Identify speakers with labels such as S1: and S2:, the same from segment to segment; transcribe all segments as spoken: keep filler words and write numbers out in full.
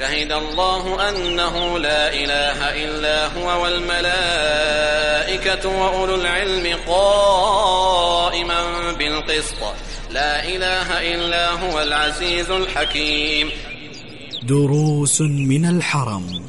S1: شهد الله أنه لا إله إلا هو والملائكة وأولو العلم قائما بالقسط لا إله إلا هو العزيز الحكيم.
S2: دروس من الحرم.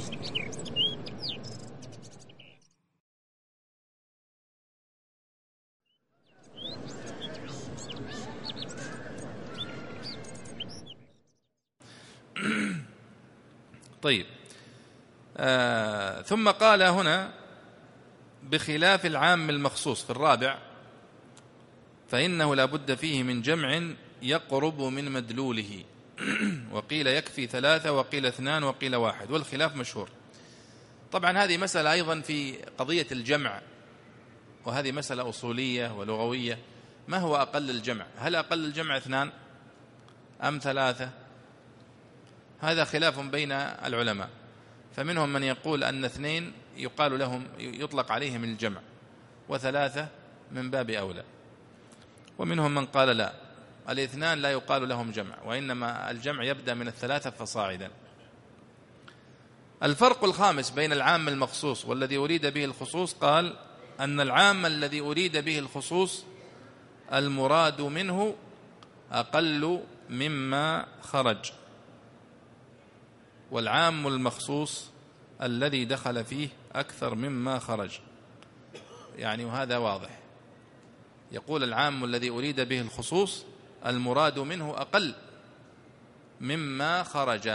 S3: طيب، آه ثم قال هنا بخلاف العام المخصوص في الرابع فإنه لا بد فيه من جمع يقرب من مدلوله، وقيل يكفي ثلاثة وقيل اثنان وقيل واحد، والخلاف مشهور. طبعا هذه مسألة أيضا في قضية الجمع، وهذه مسألة أصولية ولغوية. ما هو أقل الجمع؟ هل أقل الجمع اثنان أم ثلاثة؟ هذا خلاف بين العلماء، فمنهم من يقول أن اثنين يقال لهم يطلق عليهم الجمع، وثلاثة من باب أولى، ومنهم من قال لا، الاثنان لا يقال لهم جمع، وإنما الجمع يبدأ من الثلاثة فصاعدا. الفرق الخامس بين العام المخصوص والذي أريد به الخصوص، قال أن العام الذي أريد به الخصوص المراد منه أقل مما خرج، والعام المخصوص الذي دخل فيه أكثر مما خرج. يعني وهذا واضح، يقول العام الذي أريد به الخصوص المراد منه أقل مما خرج،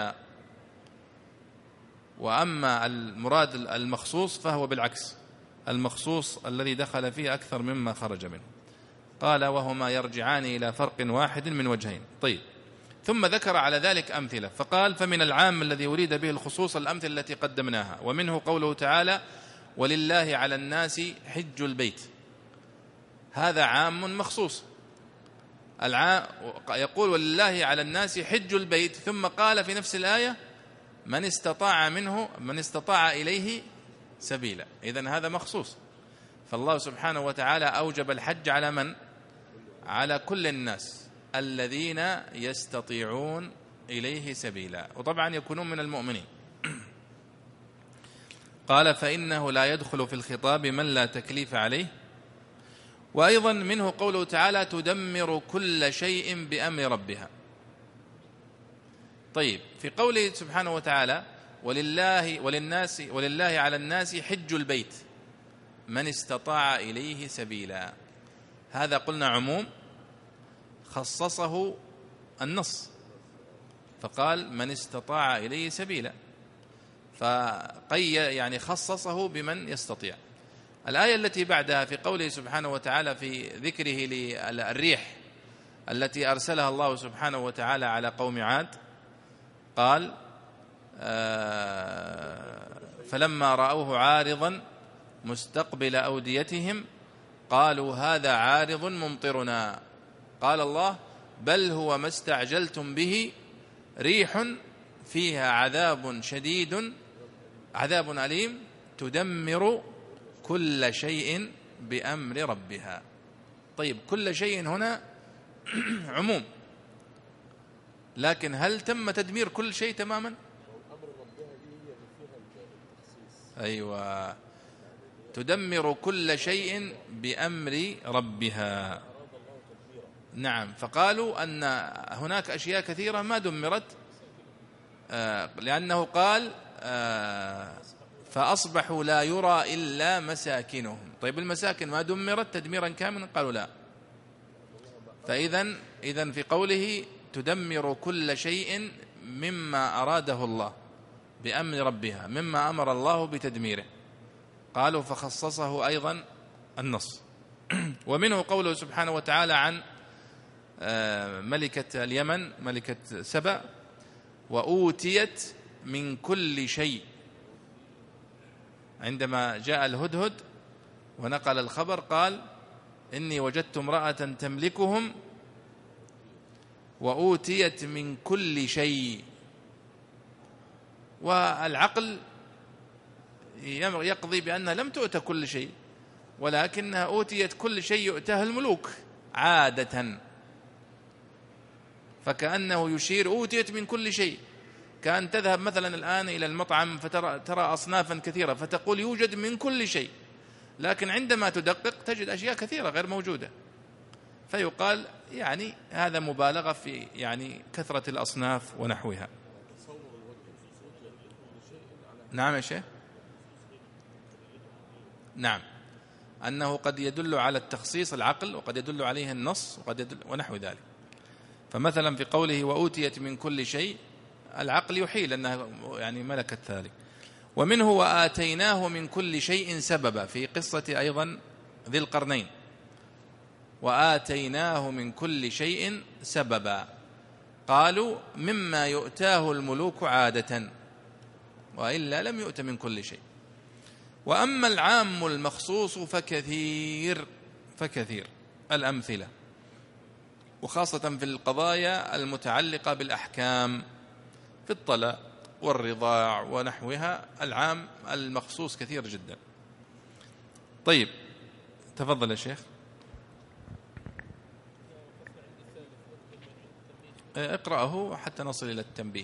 S3: وأما المراد المخصوص فهو بالعكس، المخصوص الذي دخل فيه أكثر مما خرج منه. قال وهما يرجعان إلى فرق واحد من وجهين. طيب، ثم ذكر على ذلك أمثلة، فقال فمن العام الذي أريد به الخصوص الأمثلة التي قدمناها، ومنه قوله تعالى ولله على الناس حج البيت، هذا عام مخصوص. العام يقول ولله على الناس حج البيت، ثم قال في نفس الآية من استطاع منه من استطاع إليه سبيلا، إذن هذا مخصوص. فالله سبحانه وتعالى أوجب الحج على من؟ على كل الناس الذين يستطيعون إليه سبيلا، وطبعا يكونون من المؤمنين. قال فإنه لا يدخل في الخطاب من لا تكليف عليه. وأيضا منه قوله تعالى تدمر كل شيء بأمر ربها. طيب، في قوله سبحانه وتعالى ولله وللناس ولله على الناس حج البيت من استطاع إليه سبيلا، هذا قلنا عموم خصصه النص، فقال من استطاع إليه سبيلا، فقي يعني خصصه بمن يستطيع. الآية التي بعدها في قوله سبحانه وتعالى في ذكره للريح التي أرسلها الله سبحانه وتعالى على قوم عاد، قال فلما رأوه عارضا مستقبل أوديتهم قالوا هذا عارض ممطرنا، قال الله بل هو ما استعجلتم به ريح فيها عذاب شديد عذاب أليم تدمر كل شيء بأمر ربها. طيب، كل شيء هنا عموم، لكن هل تم تدمير كل شيء تماما؟ أيوة، تدمر كل شيء بأمر ربها. نعم، فقالوا أن هناك أشياء كثيرة ما دمرت، آه لأنه قال آه فأصبحوا لا يرى إلا مساكنهم. طيب، المساكن ما دمرت تدميرا كاملا؟ قالوا لا. فإذن إذن في قوله تدمر كل شيء مما أراده الله بأمر ربها، مما أمر الله بتدميره، قالوا فخصصه أيضا النص. ومنه قوله سبحانه وتعالى عن ملكة اليمن ملكة سبأ وأوتيت من كل شيء، عندما جاء الهدهد ونقل الخبر قال إني وجدت امرأة تملكهم وأوتيت من كل شيء. والعقل يقضي بأنها لم تؤت كل شيء، ولكنها أوتيت كل شيء يؤتاه الملوك عادة، فكأنه يشير أوتيت من كل شيء، كان تذهب مثلا الآن إلى المطعم فترى ترى أصنافا كثيرة فتقول يوجد من كل شيء، لكن عندما تدقق تجد أشياء كثيرة غير موجودة، فيقال يعني هذا مبالغة في يعني كثرة الأصناف ونحوها. نعم يا شيخ، نعم، أنه قد يدل على التخصيص العقل، وقد يدل عليه النص، وقد يدل ونحو ذلك. فمثلا في قوله وأوتيت من كل شيء، العقل يحيل أنها يعني ملكت ذلك. ومنه وآتيناه من كل شيء سببا، في قصة أيضا ذي القرنين، وآتيناه من كل شيء سببا، قالوا مما يؤتاه الملوك عادة، وإلا لم يؤت من كل شيء. وأما العام المخصوص فكثير فكثير الأمثلة، وخاصة في القضايا المتعلقة بالأحكام في الطلاق والرضاع ونحوها، العام المخصوص كثير جدا. طيب تفضل يا شيخ. اقرأه حتى نصل إلى التنبيه.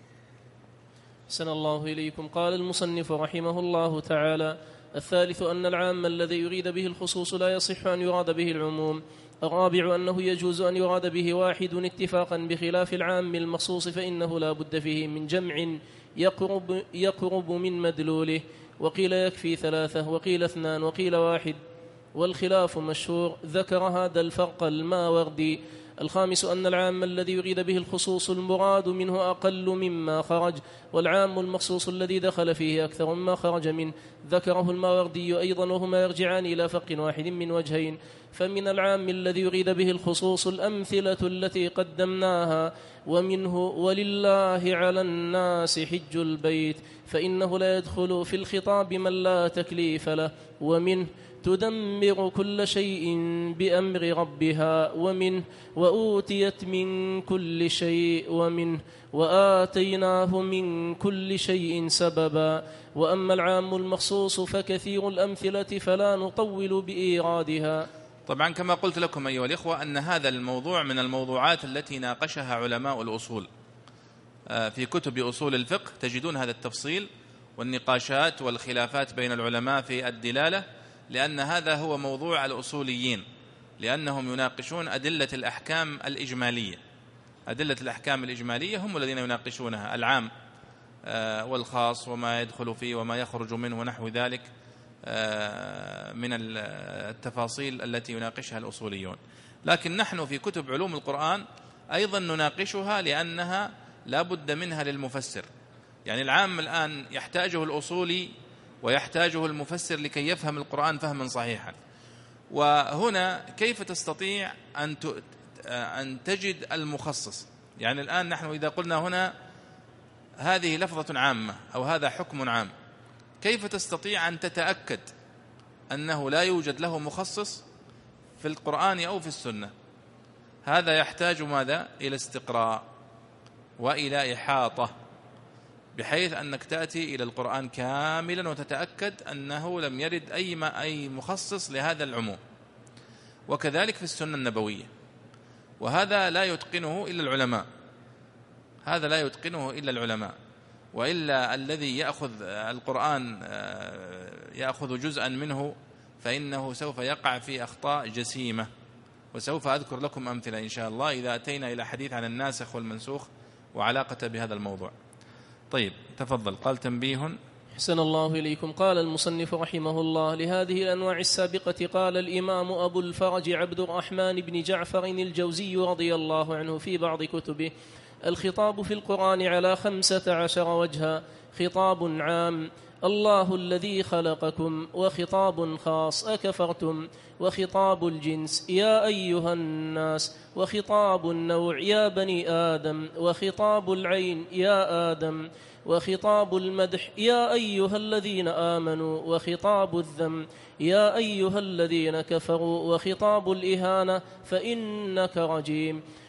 S4: أحسن الله إليكم. قال المصنف رحمه الله تعالى: الثالث أن العام الذي يريد به الخصوص لا يصح أن يراد به العموم. الرابع أنه يجوز أن يراد به واحد اتفاقا بخلاف العام المخصوص، فإنه لا بد فيه من جمع يقرب, يقرب من مدلوله، وقيل يكفي ثلاثة، وقيل اثنان، وقيل واحد، والخلاف مشهور. ذكر هذا الفرق الماوردي. الخامس أن العام الذي يريد به الخصوص المراد منه أقل مما خرج، والعام المخصوص الذي دخل فيه أكثر مما خرج منه. ذكره الماوردي أيضا، وهما يرجعان إلى فرق واحد من وجهين. فمن العام الذي يريد به الخصوص الأمثلة التي قدمناها، ومنه ولله على الناس حج البيت، فإنه لا يدخل في الخطاب من لا تكليف له. ومنه تدمر كل شيء بأمر ربها، ومنه وأوتيت من كل شيء، ومنه وآتيناه من كل شيء سببا. وأما العام المخصوص فكثير الأمثلة فلا نطول بإيرادها.
S3: طبعا كما قلت لكم أيها الإخوة أن هذا الموضوع من الموضوعات التي ناقشها علماء الأصول في كتب أصول الفقه، تجدون هذا التفصيل والنقاشات والخلافات بين العلماء في الدلالة، لأن هذا هو موضوع الأصوليين، لأنهم يناقشون أدلة الأحكام الإجمالية. أدلة الأحكام الإجمالية هم الذين يناقشونها، العام والخاص وما يدخل فيه وما يخرج منه ونحو ذلك من التفاصيل التي يناقشها الأصوليون. لكن نحن في كتب علوم القرآن أيضا نناقشها، لأنها لا بد منها للمفسر. يعني العام الآن يحتاجه الأصولي ويحتاجه المفسر لكي يفهم القرآن فهما صحيحا. وهنا كيف تستطيع أن أن تجد المخصص؟ يعني الآن نحن إذا قلنا هنا هذه لفظة عامة أو هذا حكم عام، كيف تستطيع أن تتأكد أنه لا يوجد له مخصص في القرآن أو في السنة؟ هذا يحتاج ماذا؟ إلى استقراء وإلى إحاطة، بحيث أنك تأتي إلى القرآن كاملا وتتأكد أنه لم يرد أي ما أي مخصص لهذا العموم. وكذلك في السنة النبوية، وهذا لا يتقنه إلا العلماء، هذا لا يتقنه إلا العلماء. وإلا الذي يأخذ القرآن يأخذ جزءا منه فإنه سوف يقع في أخطاء جسيمة، وسوف أذكر لكم أمثلة إن شاء الله إذا أتينا إلى حديث عن الناسخ والمنسوخ وعلاقة بهذا الموضوع. طيب تفضل. قال تنبيه.
S4: أحسن الله إليكم. قال المصنف رحمه الله: لهذه الأنواع السابقة قال الإمام أبو الفرج عبد الرحمن بن جعفر الجوزي رضي الله عنه في بعض كتبه: الخطاب في القرآن على خمسة عشر وجها: خطاب عام الله الذي خلقكم، وخطاب خاص أكفرتم، وخطاب الجنس يا أيها الناس، وخطاب النوع يا بني آدم، وخطاب العين يا آدم، وخطاب المدح يا أيها الذين آمنوا، وخطاب الذم يا أيها الذين كفروا، وخطاب الإهانة فإنك رجيم.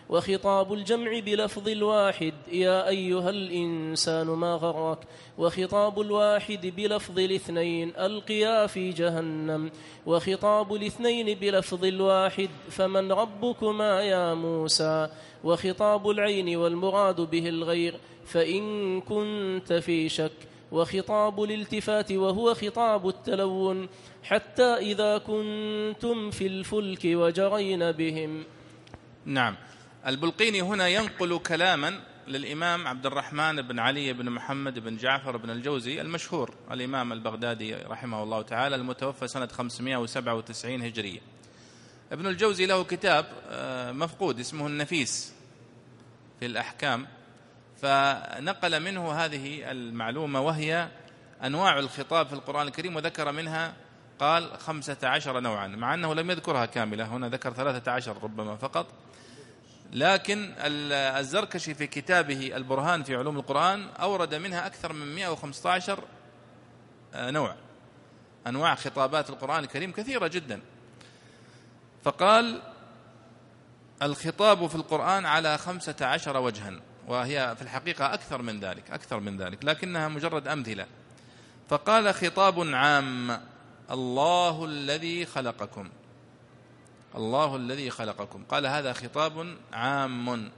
S4: وخطاب الجمع بلفظ الواحد يا أيها الإنسان ما غرك، وخطاب الواحد بلفظ الاثنين القيا في جهنم، وخطاب الاثنين بلفظ الواحد فمن ربكما يا موسى، وخطاب العين والمراد به الغير فإن كنت في شك، وخطاب الالتفات وهو خطاب التلون حتى إذا كنتم في الفلك وجرين بهم.
S3: نعم. البلقيني هنا ينقل كلاما للإمام عبد الرحمن بن علي بن محمد بن جعفر بن الجوزي المشهور، الإمام البغدادي رحمه الله تعالى، المتوفى سنة خمسمائة وسبعة وتسعين هجرية. ابن الجوزي له كتاب مفقود اسمه النفيس في الأحكام، فنقل منه هذه المعلومة وهي أنواع الخطاب في القرآن الكريم، وذكر منها قال خمسة عشر نوعا، مع أنه لم يذكرها كاملة، هنا ذكر ثلاثة عشر ربما فقط. لكن الزركشي في كتابه البرهان في علوم القرآن أورد منها أكثر من مئة وخمسة عشر نوع، أنواع خطابات القرآن الكريم كثيرة جدا. فقال الخطاب في القرآن على خمسة عشر وجها، وهي في الحقيقة أكثر من ذلك أكثر من ذلك لكنها مجرد أمثلة. فقال خطاب عام الله الذي خلقكم، الله الذي خلقكم، قال هذا خطاب عام،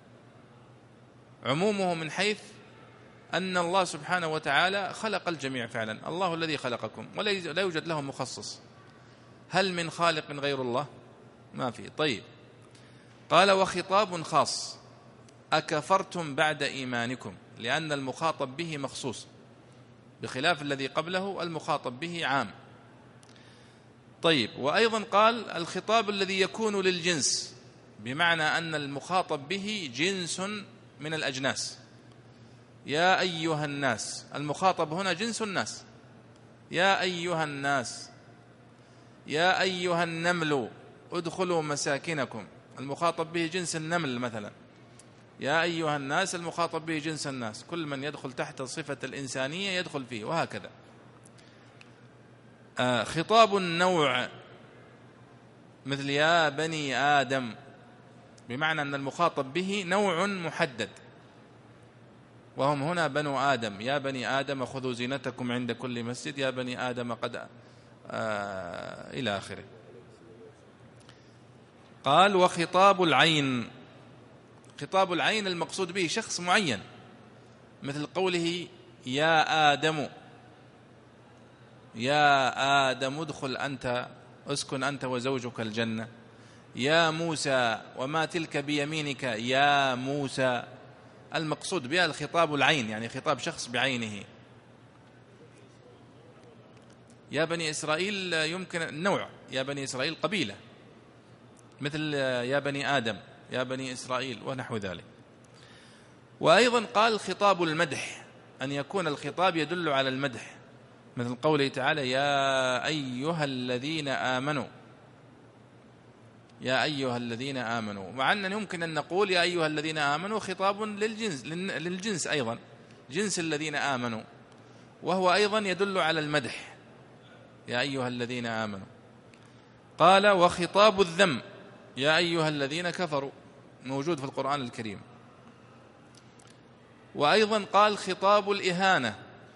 S3: عمومه من حيث أن الله سبحانه وتعالى خلق الجميع فعلا، الله الذي خلقكم ولا يوجد له مخصص. هل من خالق غير الله؟ ما في. طيب، قال وخطاب خاص أكفرتم بعد إيمانكم، لأن المخاطب به مخصوص بخلاف الذي قبله المخاطب به عام. طيب، وأيضا قال الخطاب الذي يكون للجنس، بمعنى أن المخاطب به جنس من الأجناس، يا أيها الناس، المخاطب هنا جنس الناس، يا أيها الناس، يا أيها النمل ادخلوا مساكنكم، المخاطب به جنس النمل مثلا، يا أيها الناس المخاطب به جنس الناس، كل من يدخل تحت صفة الإنسانية يدخل فيه، وهكذا. آه خطاب النوع مثل يا بني آدم، بمعنى أن المخاطب به نوع محدد، وهم هنا بنو آدم، يا بني آدم خذوا زينتكم عند كل مسجد، يا بني آدم قد آه إلى آخره. قال وخطاب العين، خطاب العين المقصود به شخص معين، مثل قوله يا آدم، يا آدم ادخل أنت، اسكن أنت وزوجك الجنة، يا موسى وما تلك بيمينك يا موسى، المقصود بها الخطاب العين، يعني خطاب شخص بعينه. يا بني إسرائيل يمكن النوع، يا بني إسرائيل قبيلة، مثل يا بني آدم، يا بني إسرائيل ونحو ذلك. وأيضا قال خطاب المدح، أن يكون الخطاب يدل على المدح، مثل قوله تعالى يا أيها الذين آمنوا، يا أيها الذين آمنوا، مع أننا يمكن أن نقول يا أيها الذين آمنوا خطاب للجنس، للجنس أيضا، جنس الذين آمنوا، وهو أيضا يدل على المدح، يا أيها الذين آمنوا. قال وخطاب الذم، يا أيها الذين كفروا، موجود في القرآن الكريم. وأيضا قال خطاب الإهانة،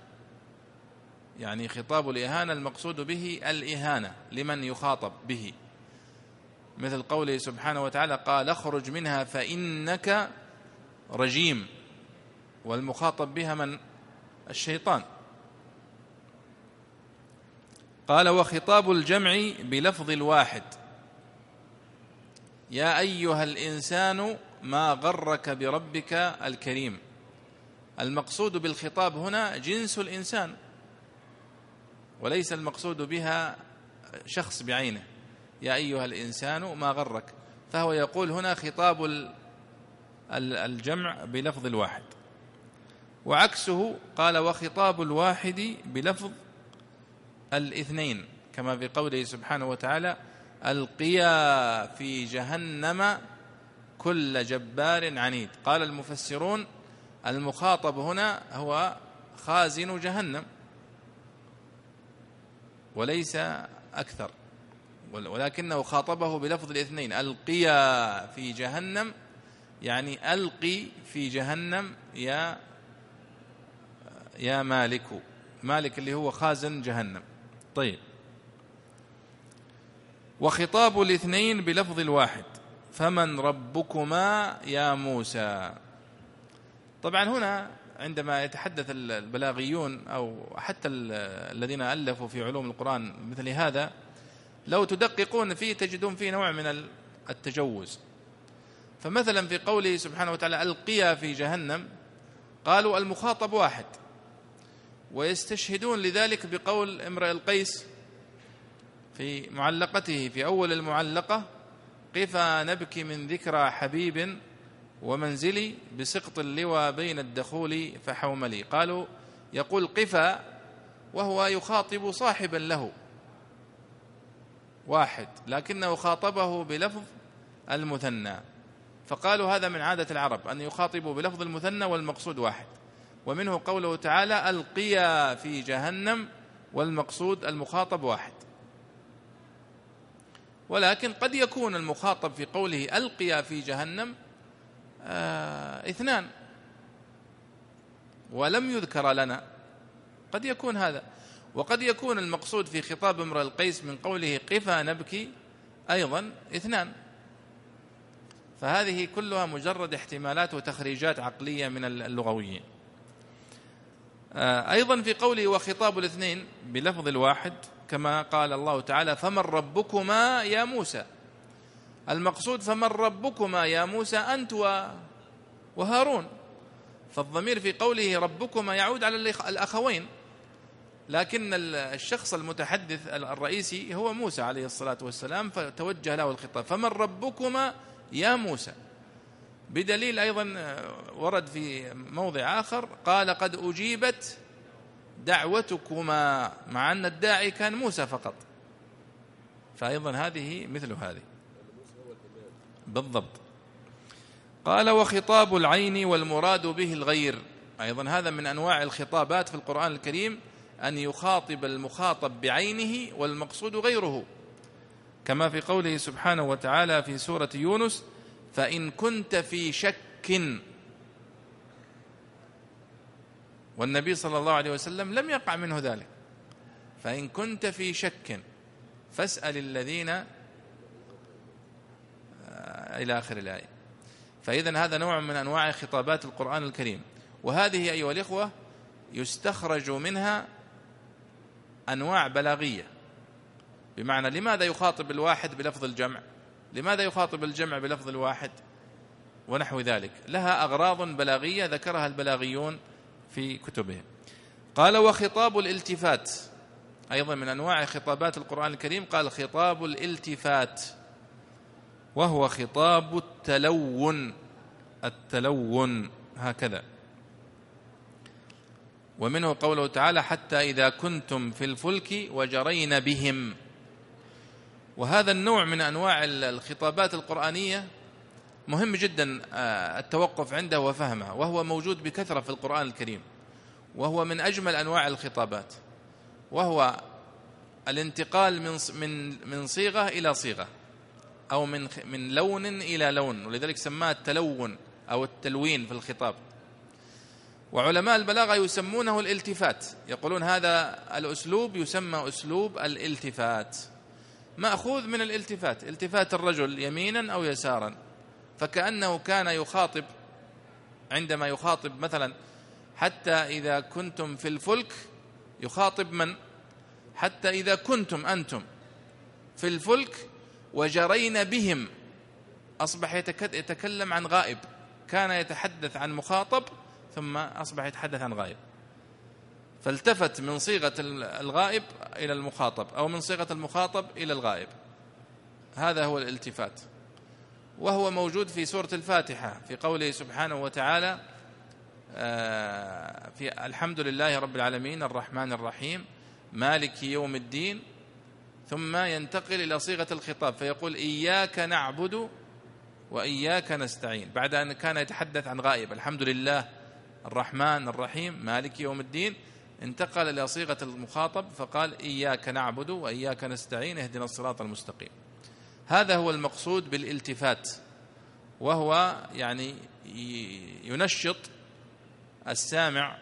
S3: يعني خطاب الإهانة المقصود به الإهانة لمن يخاطب به، مثل قوله سبحانه وتعالى قال اخرج منها فإنك رجيم، والمخاطب بها من؟ الشيطان. قال وخطاب الجمع بلفظ الواحد، يا أيها الإنسان ما غرك بربك الكريم، المقصود بالخطاب هنا جنس الإنسان، وليس المقصود بها شخص بعينه، يا أيها الإنسان ما غرك، فهو يقول هنا خطاب الجمع بلفظ الواحد. وعكسه قال وخطاب الواحد بلفظ الاثنين، كما في قوله سبحانه وتعالى القيا في جهنم كل جبار عنيد. قال المفسرون المخاطب هنا هو خازن جهنم وليس أكثر، ولكنه خاطبه بلفظ الاثنين، القيا في جهنم يعني ألقي في جهنم يا يا مالك، مالك اللي هو خازن جهنم. طيب، وخطاب الاثنين بلفظ الواحد، فمن ربكما يا موسى. طبعا هنا عندما يتحدث البلاغيون أو حتى الذين ألفوا في علوم القرآن مثل هذا، لو تدققون فيه تجدون فيه نوع من التجوز. فمثلا في قوله سبحانه وتعالى ألقيا في جهنم، قالوا المخاطب واحد، ويستشهدون لذلك بقول امرئ القيس في معلقته في أول المعلقة: قفا نبكي من ذكرى حبيب ومنزلي بسقط اللوى بين الدخول فحوملي. قالوا يقول قفا وهو يخاطب صاحبا له واحد، لكنه خاطبه بلفظ المثنى، فقالوا هذا من عادة العرب أن يخاطبوا بلفظ المثنى والمقصود واحد. ومنه قوله تعالى ألقيا في جهنم والمقصود المخاطب واحد. ولكن قد يكون المخاطب في قوله ألقيا في جهنم آه اثنان ولم يذكر لنا، قد يكون هذا. وقد يكون المقصود في خطاب امرئ القيس من قوله قفا نبكي أيضا اثنان. فهذه كلها مجرد احتمالات وتخريجات عقلية من اللغويين. أيضا في قوله وخطاب الاثنين بلفظ الواحد، كما قال الله تعالى فمن ربكما يا موسى، المقصود فمن ربكما يا موسى أنت وهارون، فالضمير في قوله ربكما يعود على الأخوين، لكن الشخص المتحدث الرئيسي هو موسى عليه الصلاة والسلام، فتوجه له الخطاب فمن ربكما يا موسى. بدليل أيضا ورد في موضع آخر قال قد أجيبت دعوتكما، مع أن الداعي كان موسى فقط، فأيضا هذه مثل هذه بالضبط. قال وخطاب العين والمراد به الغير، أيضا هذا من أنواع الخطابات في القرآن الكريم، أن يخاطب المخاطب بعينه والمقصود غيره، كما في قوله سبحانه وتعالى في سورة يونس فإن كنت في شك، والنبي صلى الله عليه وسلم لم يقع منه ذلك، فإن كنت في شك فاسأل الذين إلى آخر الآية. فإذن هذا نوع من أنواع خطابات القرآن الكريم، وهذه أيها الإخوة يستخرج منها أنواع بلاغية، بمعنى لماذا يخاطب الواحد بلفظ الجمع، لماذا يخاطب الجمع بلفظ الواحد، ونحو ذلك، لها أغراض بلاغية ذكرها البلاغيون في كتبهم. قال وخطاب الالتفات أيضا من أنواع خطابات القرآن الكريم، قال خطاب الالتفات وهو خطاب التلون، التلون هكذا. ومنه قوله تعالى حتى إذا كنتم في الفلك وجرين بهم. وهذا النوع من أنواع الخطابات القرآنية مهم جدا التوقف عنده وفهمه، وهو موجود بكثرة في القرآن الكريم، وهو من أجمل أنواع الخطابات، وهو الانتقال من من من صيغة إلى صيغة، أو من من لون إلى لون، ولذلك سماه التلون أو التلوين في الخطاب. وعلماء البلاغة يسمونه الالتفات، يقولون هذا الأسلوب يسمى أسلوب الالتفات، مأخوذ من الالتفات، التفات الرجل يمينا أو يسارا، فكأنه كان يخاطب عندما يخاطب مثلا حتى إذا كنتم في الفلك، يخاطب من؟ حتى إذا كنتم أنتم في الفلك وجرين بهم، أصبح يتكلم عن غائب، كان يتحدث عن مخاطب ثم أصبح يتحدث عن غائب، فالتفت من صيغة الغائب إلى المخاطب، أو من صيغة المخاطب إلى الغائب، هذا هو الالتفات. وهو موجود في سورة الفاتحة في قوله سبحانه وتعالى في الحمد لله رب العالمين الرحمن الرحيم مالك يوم الدين، ثم ينتقل إلى صيغة الخطاب فيقول إياك نعبد وإياك نستعين، بعد أن كان يتحدث عن غائب الحمد لله الرحمن الرحيم مالك يوم الدين، انتقل إلى صيغة المخاطب فقال إياك نعبد وإياك نستعين اهدنا الصراط المستقيم. هذا هو المقصود بالالتفات، وهو يعني ينشط السامع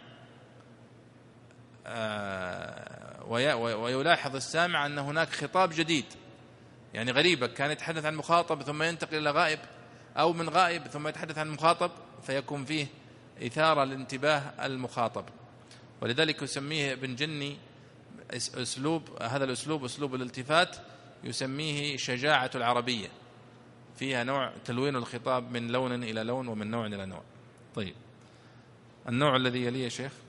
S3: ويلاحظ السامع أن هناك خطاب جديد، يعني غريبة كان يتحدث عن مخاطب ثم ينتقل إلى غائب، أو من غائب ثم يتحدث عن مخاطب، فيكون فيه إثارة لانتباه المخاطب. ولذلك يسميه ابن جني أسلوب هذا الأسلوب أسلوب الالتفات يسميه شجاعة العربية، فيها نوع تلوين الخطاب من لون إلى لون ومن نوع إلى نوع. طيب النوع الذي يليه يا شيخ.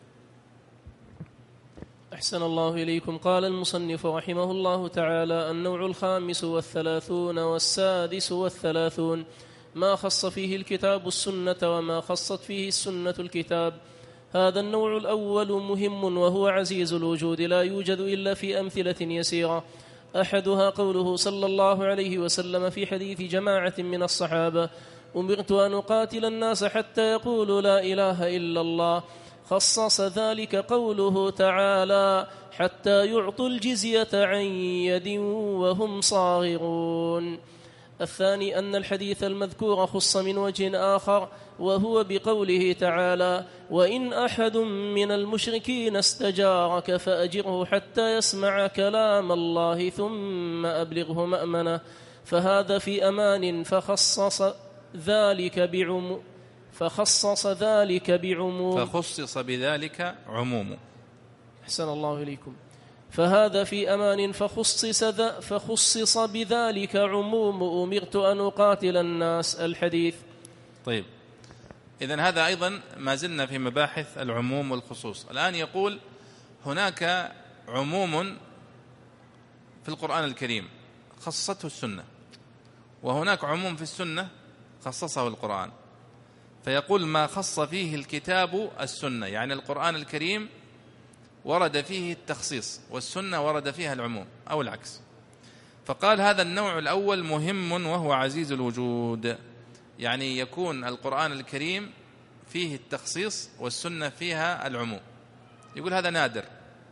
S4: أحسن الله إليكم. قال المصنف رحمه الله تعالى: النوع الخامس والثلاثون والسادس والثلاثون ما خص فيه الكتاب السنة وما خصت فيه السنة الكتاب. هذا النوع الأول مهم وهو عزيز الوجود، لا يوجد إلا في أمثلة يسيرة. أحدها قوله صلى الله عليه وسلم في حديث جماعة من الصحابة: أمرت أن أقاتل الناس حتى يقولوا لا إله إلا الله. خصص ذلك قوله تعالى: حتى يعطوا الجزية عن يد وهم صاغرون. الثاني أن الحديث المذكور خص من وجه آخر، وهو بقوله تعالى: وإن أحد من المشركين استجارك فأجره حتى يسمع كلام الله ثم أبلغه مأمنه. فهذا في أمان فخصص ذلك بعموم فخصص ذلك بعموم
S3: فخصص بذلك عموم.
S4: أحسن الله إليكم. فهذا في أمان فخصص, فخصص بذلك عموم أمرت أن أقاتل الناس الحديث.
S3: طيب إذن هذا أيضا ما زلنا في مباحث العموم والخصوص. الآن يقول هناك عموم في القرآن الكريم خصته السنة، وهناك عموم في السنة خصصه القرآن. فيقول ما خص فيه الكتاب السنة، يعني القرآن الكريم ورد فيه التخصيص والسنة ورد فيها العموم أو العكس. فقال هذا النوع الأول مهم وهو عزيز الوجود، يعني يكون القرآن الكريم فيه التخصيص والسنة فيها العموم. يقول هذا نادر.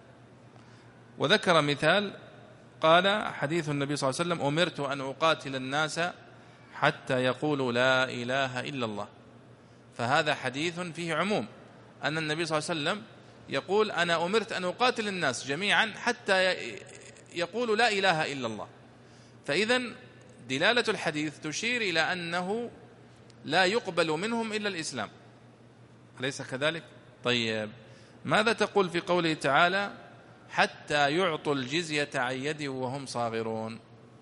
S3: وذكر مثال، قال حديث النبي صلى الله عليه وسلم: أمرت أن أقاتل الناس حتى يقولوا لا إله إلا الله. فهذا حديث فيه عموم، أن النبي صلى الله عليه وسلم يقول: أنا أمرت أن أقاتل الناس جميعا حتى يقولوا لا إله إلا الله. فإذن دلالة الحديث تشير إلى أنه لا يقبل منهم إلا الإسلام، أليس كذلك؟ طيب ماذا تقول في قوله تعالى: حتى يعطوا الجزية عن يد وهم صاغرون؟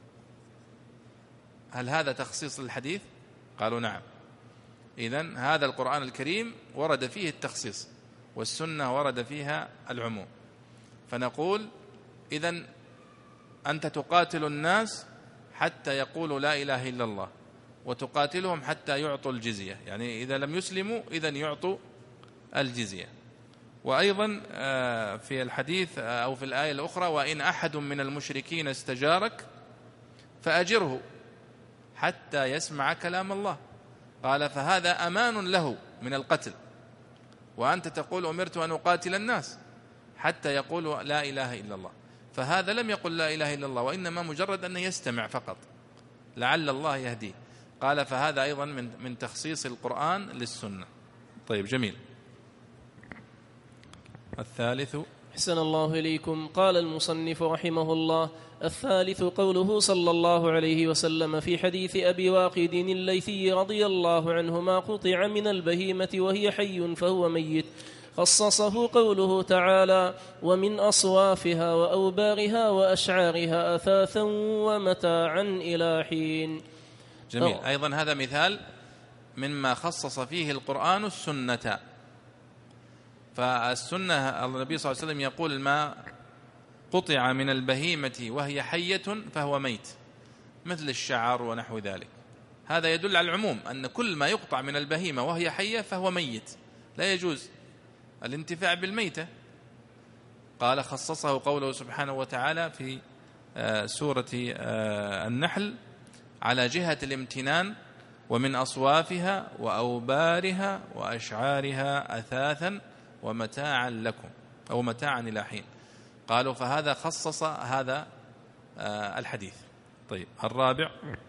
S3: هل هذا تخصيص للحديث؟ قالوا نعم. إذن هذا القرآن الكريم ورد فيه التخصيص والسنة ورد فيها العموم. فنقول إذن أنت تقاتل الناس حتى يقولوا لا إله إلا الله، وتقاتلهم حتى يعطوا الجزية، يعني إذا لم يسلموا إذن يعطوا الجزية. وأيضا في الحديث أو في الآية الأخرى: وإن أحد من المشركين استجارك فأجره حتى يسمع كلام الله. قال فهذا أمان له من القتل، وأنت تقول أمرت أن أقاتل الناس حتى يقولوا لا إله إلا الله. فهذا لم يقل لا إله إلا الله، وإنما مجرد أن يستمع فقط لعل الله يهديه. قال فهذا أيضا من من تخصيص القرآن للسنة. طيب جميل. الثالث.
S4: أحسن الله إليكم. قال المصنف رحمه الله: الثالث قوله صلى الله عليه وسلم في حديث أبي واقد الليثي رضي الله عنه: ما قطع من البهيمة وهي حي فهو ميت. خصصه قوله تعالى: ومن أصوافها وأوبارها وأشعارها أثاثا ومتاعا إلى حين.
S3: جميل. أيضا هذا مثال مما خصص فيه القرآن السنة. فالسنة النبي صلى الله عليه وسلم يقول: ما قطع من البهيمة وهي حية فهو ميت، مثل الشعر ونحو ذلك. هذا يدل على العموم، أن كل ما يقطع من البهيمة وهي حية فهو ميت، لا يجوز الانتفاع بالميتة. قال خصصه قوله سبحانه وتعالى في سورة النحل على جهة الامتنان: ومن أصوافها وأوبارها وأشعارها أثاثا ومتاعا لكم أو متاعا إلى حين. قالوا فهذا خصص هذا الحديث. طيب الرابع.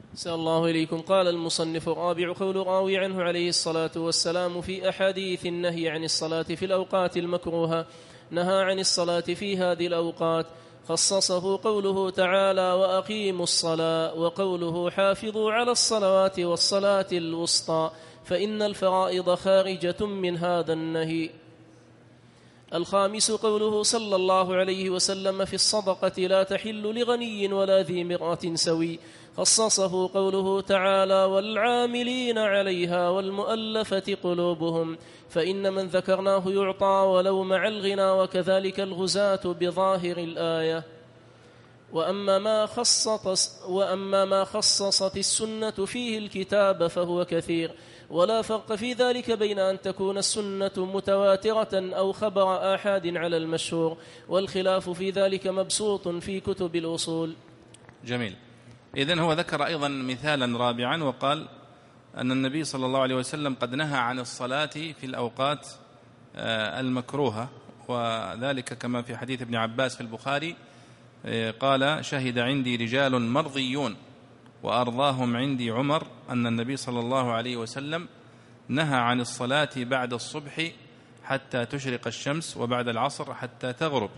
S4: أحسن الله إليكم. قال المصنف: الرابع قول راوي عنه عليه الصلاة والسلام في أحاديث النهي عن الصلاة في الأوقات المكروهة: نهى عن الصلاة في هذه الأوقات. خصصه قوله تعالى: وأقيموا الصلاة، وقوله: حافظوا على الصلوات والصلاة الوسطى، فإن الفرائض خارجة من هذا النهي. الخامس قوله صلى الله عليه وسلم في الصدقة: لا تحل لغني ولا ذي مرأة سوي. خصصه قوله تعالى: والعاملين عليها والمؤلفة قلوبهم، فإن من ذكرناه يعطى ولو مع الغنى، وكذلك الغزاة بظاهر الآية. وأما ما خصصت, وأما ما خصصت السنة فيه الكتاب فهو كثير، ولا فرق في ذلك بين أن تكون السنة متواترة أو خبر آحاد على المشهور، والخلاف في ذلك مبسوط في كتب الأصول.
S3: جميل. إذن هو ذكر أيضا مثالا رابعا، وقال أن النبي صلى الله عليه وسلم قد نهى عن الصلاة في الأوقات المكروهة، وذلك كما في حديث ابن عباس في البخاري قال: شهد عندي رجال مرضيون وأرضاهم عندي عمر أن النبي صلى الله عليه وسلم نهى عن الصلاة بعد الصبح حتى تشرق الشمس، وبعد العصر حتى تغرب.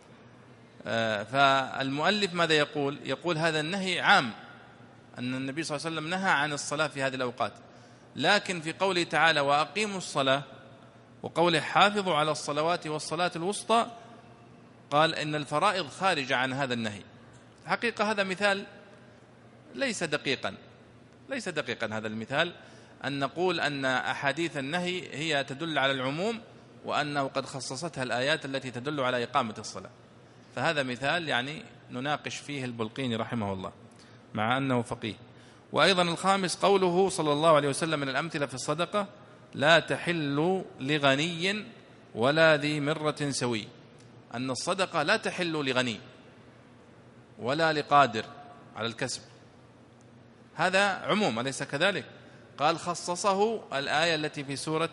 S3: فالمؤلف ماذا يقول؟ يقول هذا النهي عام، أن النبي صلى الله عليه وسلم نهى عن الصلاة في هذه الأوقات، لكن في قوله تعالى: وأقيموا الصلاة، وقوله: حافظوا على الصلوات والصلاة الوسطى، قال إن الفرائض خارجة عن هذا النهي. حقيقة هذا مثال ليس دقيقا ليس دقيقا هذا المثال، أن نقول أن أحاديث النهي هي تدل على العموم، وأنه قد خصصتها الآيات التي تدل على إقامة الصلاة. فهذا مثال يعني نناقش فيه البلقيني رحمه الله مع أنه فقيه. وأيضا الخامس قوله صلى الله عليه وسلم من الأمثلة في الصدقة: لا تحل لغني ولا ذي مرة سوي، أن الصدقة لا تحل لغني ولا لقادر على الكسب، هذا عموم أليس كذلك؟ قال خصصه الآية التي في سورة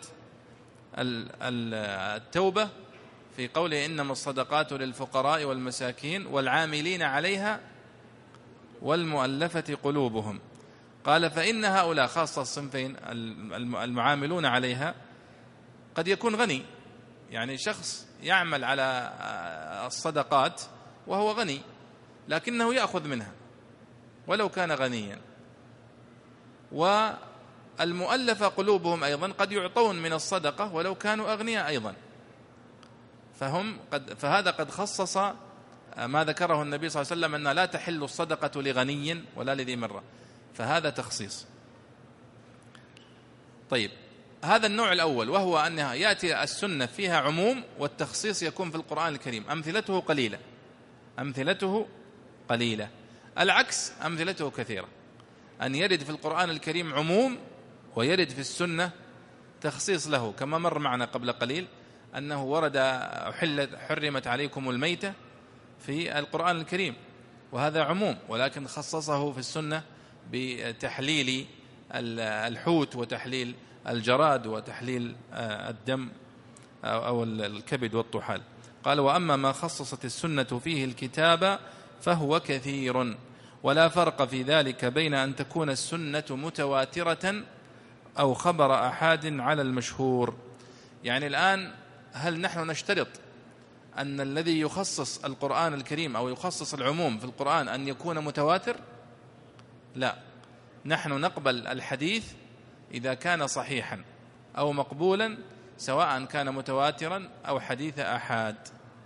S3: التوبة في قوله: إنما الصدقات للفقراء والمساكين والعاملين عليها والمؤلفة قلوبهم. قال: فإن هؤلاء، خاصة الصنفين المعاملون عليها، قد يكون غني، يعني شخص يعمل على الصدقات وهو غني لكنه يأخذ منها ولو كان غنيا. والمؤلفة قلوبهم أيضا قد يعطون من الصدقة ولو كانوا أغنياء أيضا. فهم قد فهذا قد خصص ما ذكره النبي صلى الله عليه وسلم أن لا تحل الصدقة لغني ولا لذي مرة، فهذا تخصيص. طيب، هذا النوع الأول، وهو أنها يأتي السنة فيها عموم والتخصيص يكون في القرآن الكريم، أمثلته قليلة أمثلته قليلة العكس أمثلته كثيرة، أن يرد في القرآن الكريم عموم ويرد في السنة تخصيص له، كما مر معنا قبل قليل أنه ورد حلت حرمت عليكم الميتة في القرآن الكريم، وهذا عموم، ولكن خصصه في السنة بتحليل الحوت وتحليل الجراد وتحليل الدم أو الكبد والطحال. قال: وأما ما خصصت السنة فيه الكتاب فهو كثير، ولا فرق في ذلك بين أن تكون السنة متواترة أو خبر أحاد على المشهور. يعني الآن هل نحن نشترط أن الذي يخصص القرآن الكريم أو يخصص العموم في القرآن أن يكون متواتر؟ لا، نحن نقبل الحديث إذا كان صحيحا أو مقبولا، سواء كان متواترا أو حديث أحاد،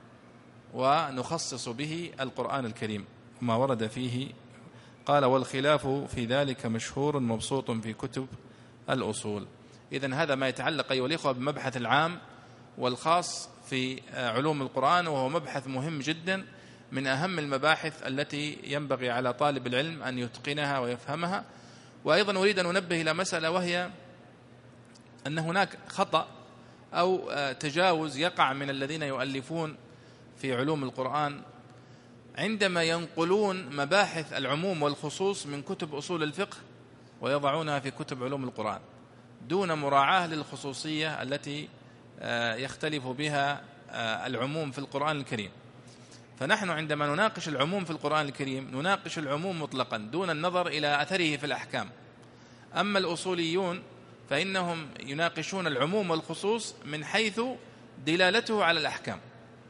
S3: ونخصص به القرآن الكريم ما ورد فيه. قال: والخلاف في ذلك مشهور مبسوط في كتب الأصول. إذن هذا ما يتعلق أيها الإخوة بمبحث العام والخاص في علوم القرآن، وهو مبحث مهم جدا، من أهم المباحث التي ينبغي على طالب العلم أن يتقنها ويفهمها. وأيضا أريد أن أنبه إلى مسألة، وهي أن هناك خطأ أو تجاوز يقع من الذين يؤلفون في علوم القرآن عندما ينقلون مباحث العموم والخصوص من كتب أصول الفقه ويضعونها في كتب علوم القرآن دون مراعاة للخصوصية التي يختلف بها العموم في القرآن الكريم. فنحن عندما نناقش العموم في القرآن الكريم نناقش العموم مطلقا دون النظر إلى أثره في الأحكام. أما الأصوليون فإنهم يناقشون العموم والخصوص من حيث دلالته على الأحكام.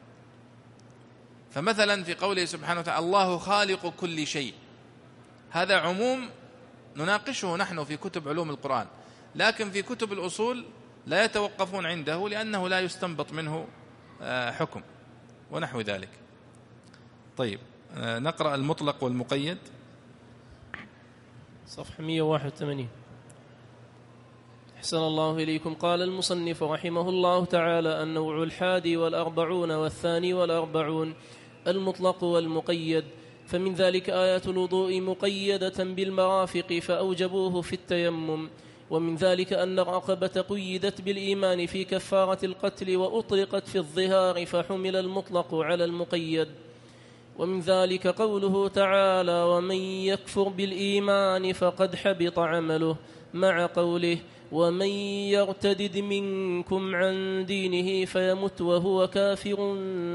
S3: فمثلا في قوله سبحانه وتعالى الله خالق كل شيء، هذا عموم نناقشه نحن في كتب علوم القرآن، لكن في كتب الأصول لا يتوقفون عنده لأنه لا يستنبط منه حكم ونحو ذلك. طيب نقرأ المطلق والمقيد
S4: صفحة مئة وواحد وثمانين. أحسن الله إليكم. قال المصنف رحمه الله تعالى: النوع الحادي والأربعون والثاني والأربعون المطلق والمقيد. فمن ذلك آيات الوضوء مقيدة بالمرافق فأوجبوه في التيمم. ومن ذلك أن الرقبة قيدت بالإيمان في كفارة القتل وأطلقت في الظهار فحمل المطلق على المقيد. ومن ذلك قوله تعالى: ومن يكفر بالإيمان فقد حبط عمله، مع قوله: ومن يرتدد منكم عن دينه فيمت وهو كافر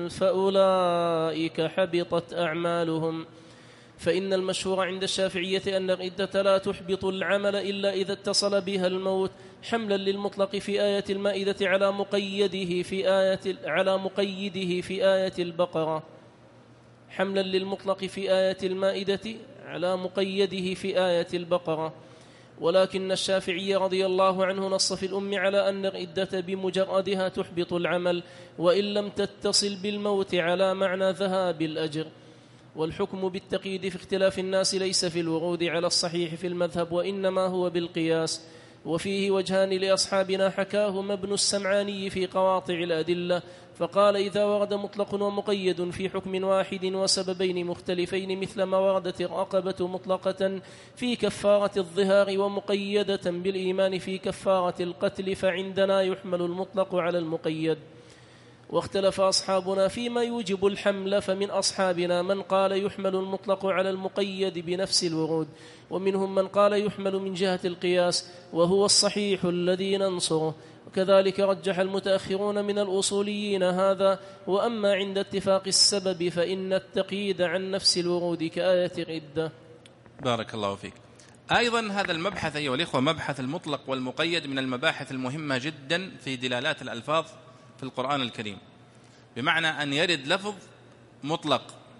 S4: فأولئك حبطت أعمالهم. فإن المشهور عند الشافعية أن الردة لا تحبط العمل إلا إذا اتصل بها الموت، حملا للمطلق في آية المائدة على مقيده في آية على مقيده في آية البقرة حملا للمطلق في آية المائدة على مقيده في آية البقرة. ولكن الشافعي رضي الله عنه نص في الأم على أن الردة بمجردها تحبط العمل وإن لم تتصل بالموت على معنى ذهاب الأجر. والحكم بالتقييد في اختلاف الناس ليس في الورود على الصحيح في المذهب، وإنما هو بالقياس. وفيه وجهان لأصحابنا حكاهما ابن السمعاني في قواطع الأدلة، فقال: إذا ورد مطلق ومقيد في حكم واحد وسببين مختلفين مثل ما وردت الرقبة مطلقة في كفارة الظهار ومقيدة بالإيمان في كفارة القتل، فعندنا يحمل المطلق على المقيد. واختلف أصحابنا فيما يوجب الحمل، فمن أصحابنا من قال يحمل المطلق على المقيد بنفس الورود، ومنهم من قال يحمل من جهة القياس، وهو الصحيح الذي ننصره. وكذلك رجح المتأخرون من الأصوليين هذا. وأما عند اتفاق السبب فإن التقييد عن نفس الورود كآية الردة.
S3: بارك الله فيك. أيضا هذا المبحث أيها الإخوة، مبحث المطلق والمقيد، من المباحث المهمة جدا في دلالات الألفاظ في القرآن الكريم، بمعنى أن يرد لفظ مطلق.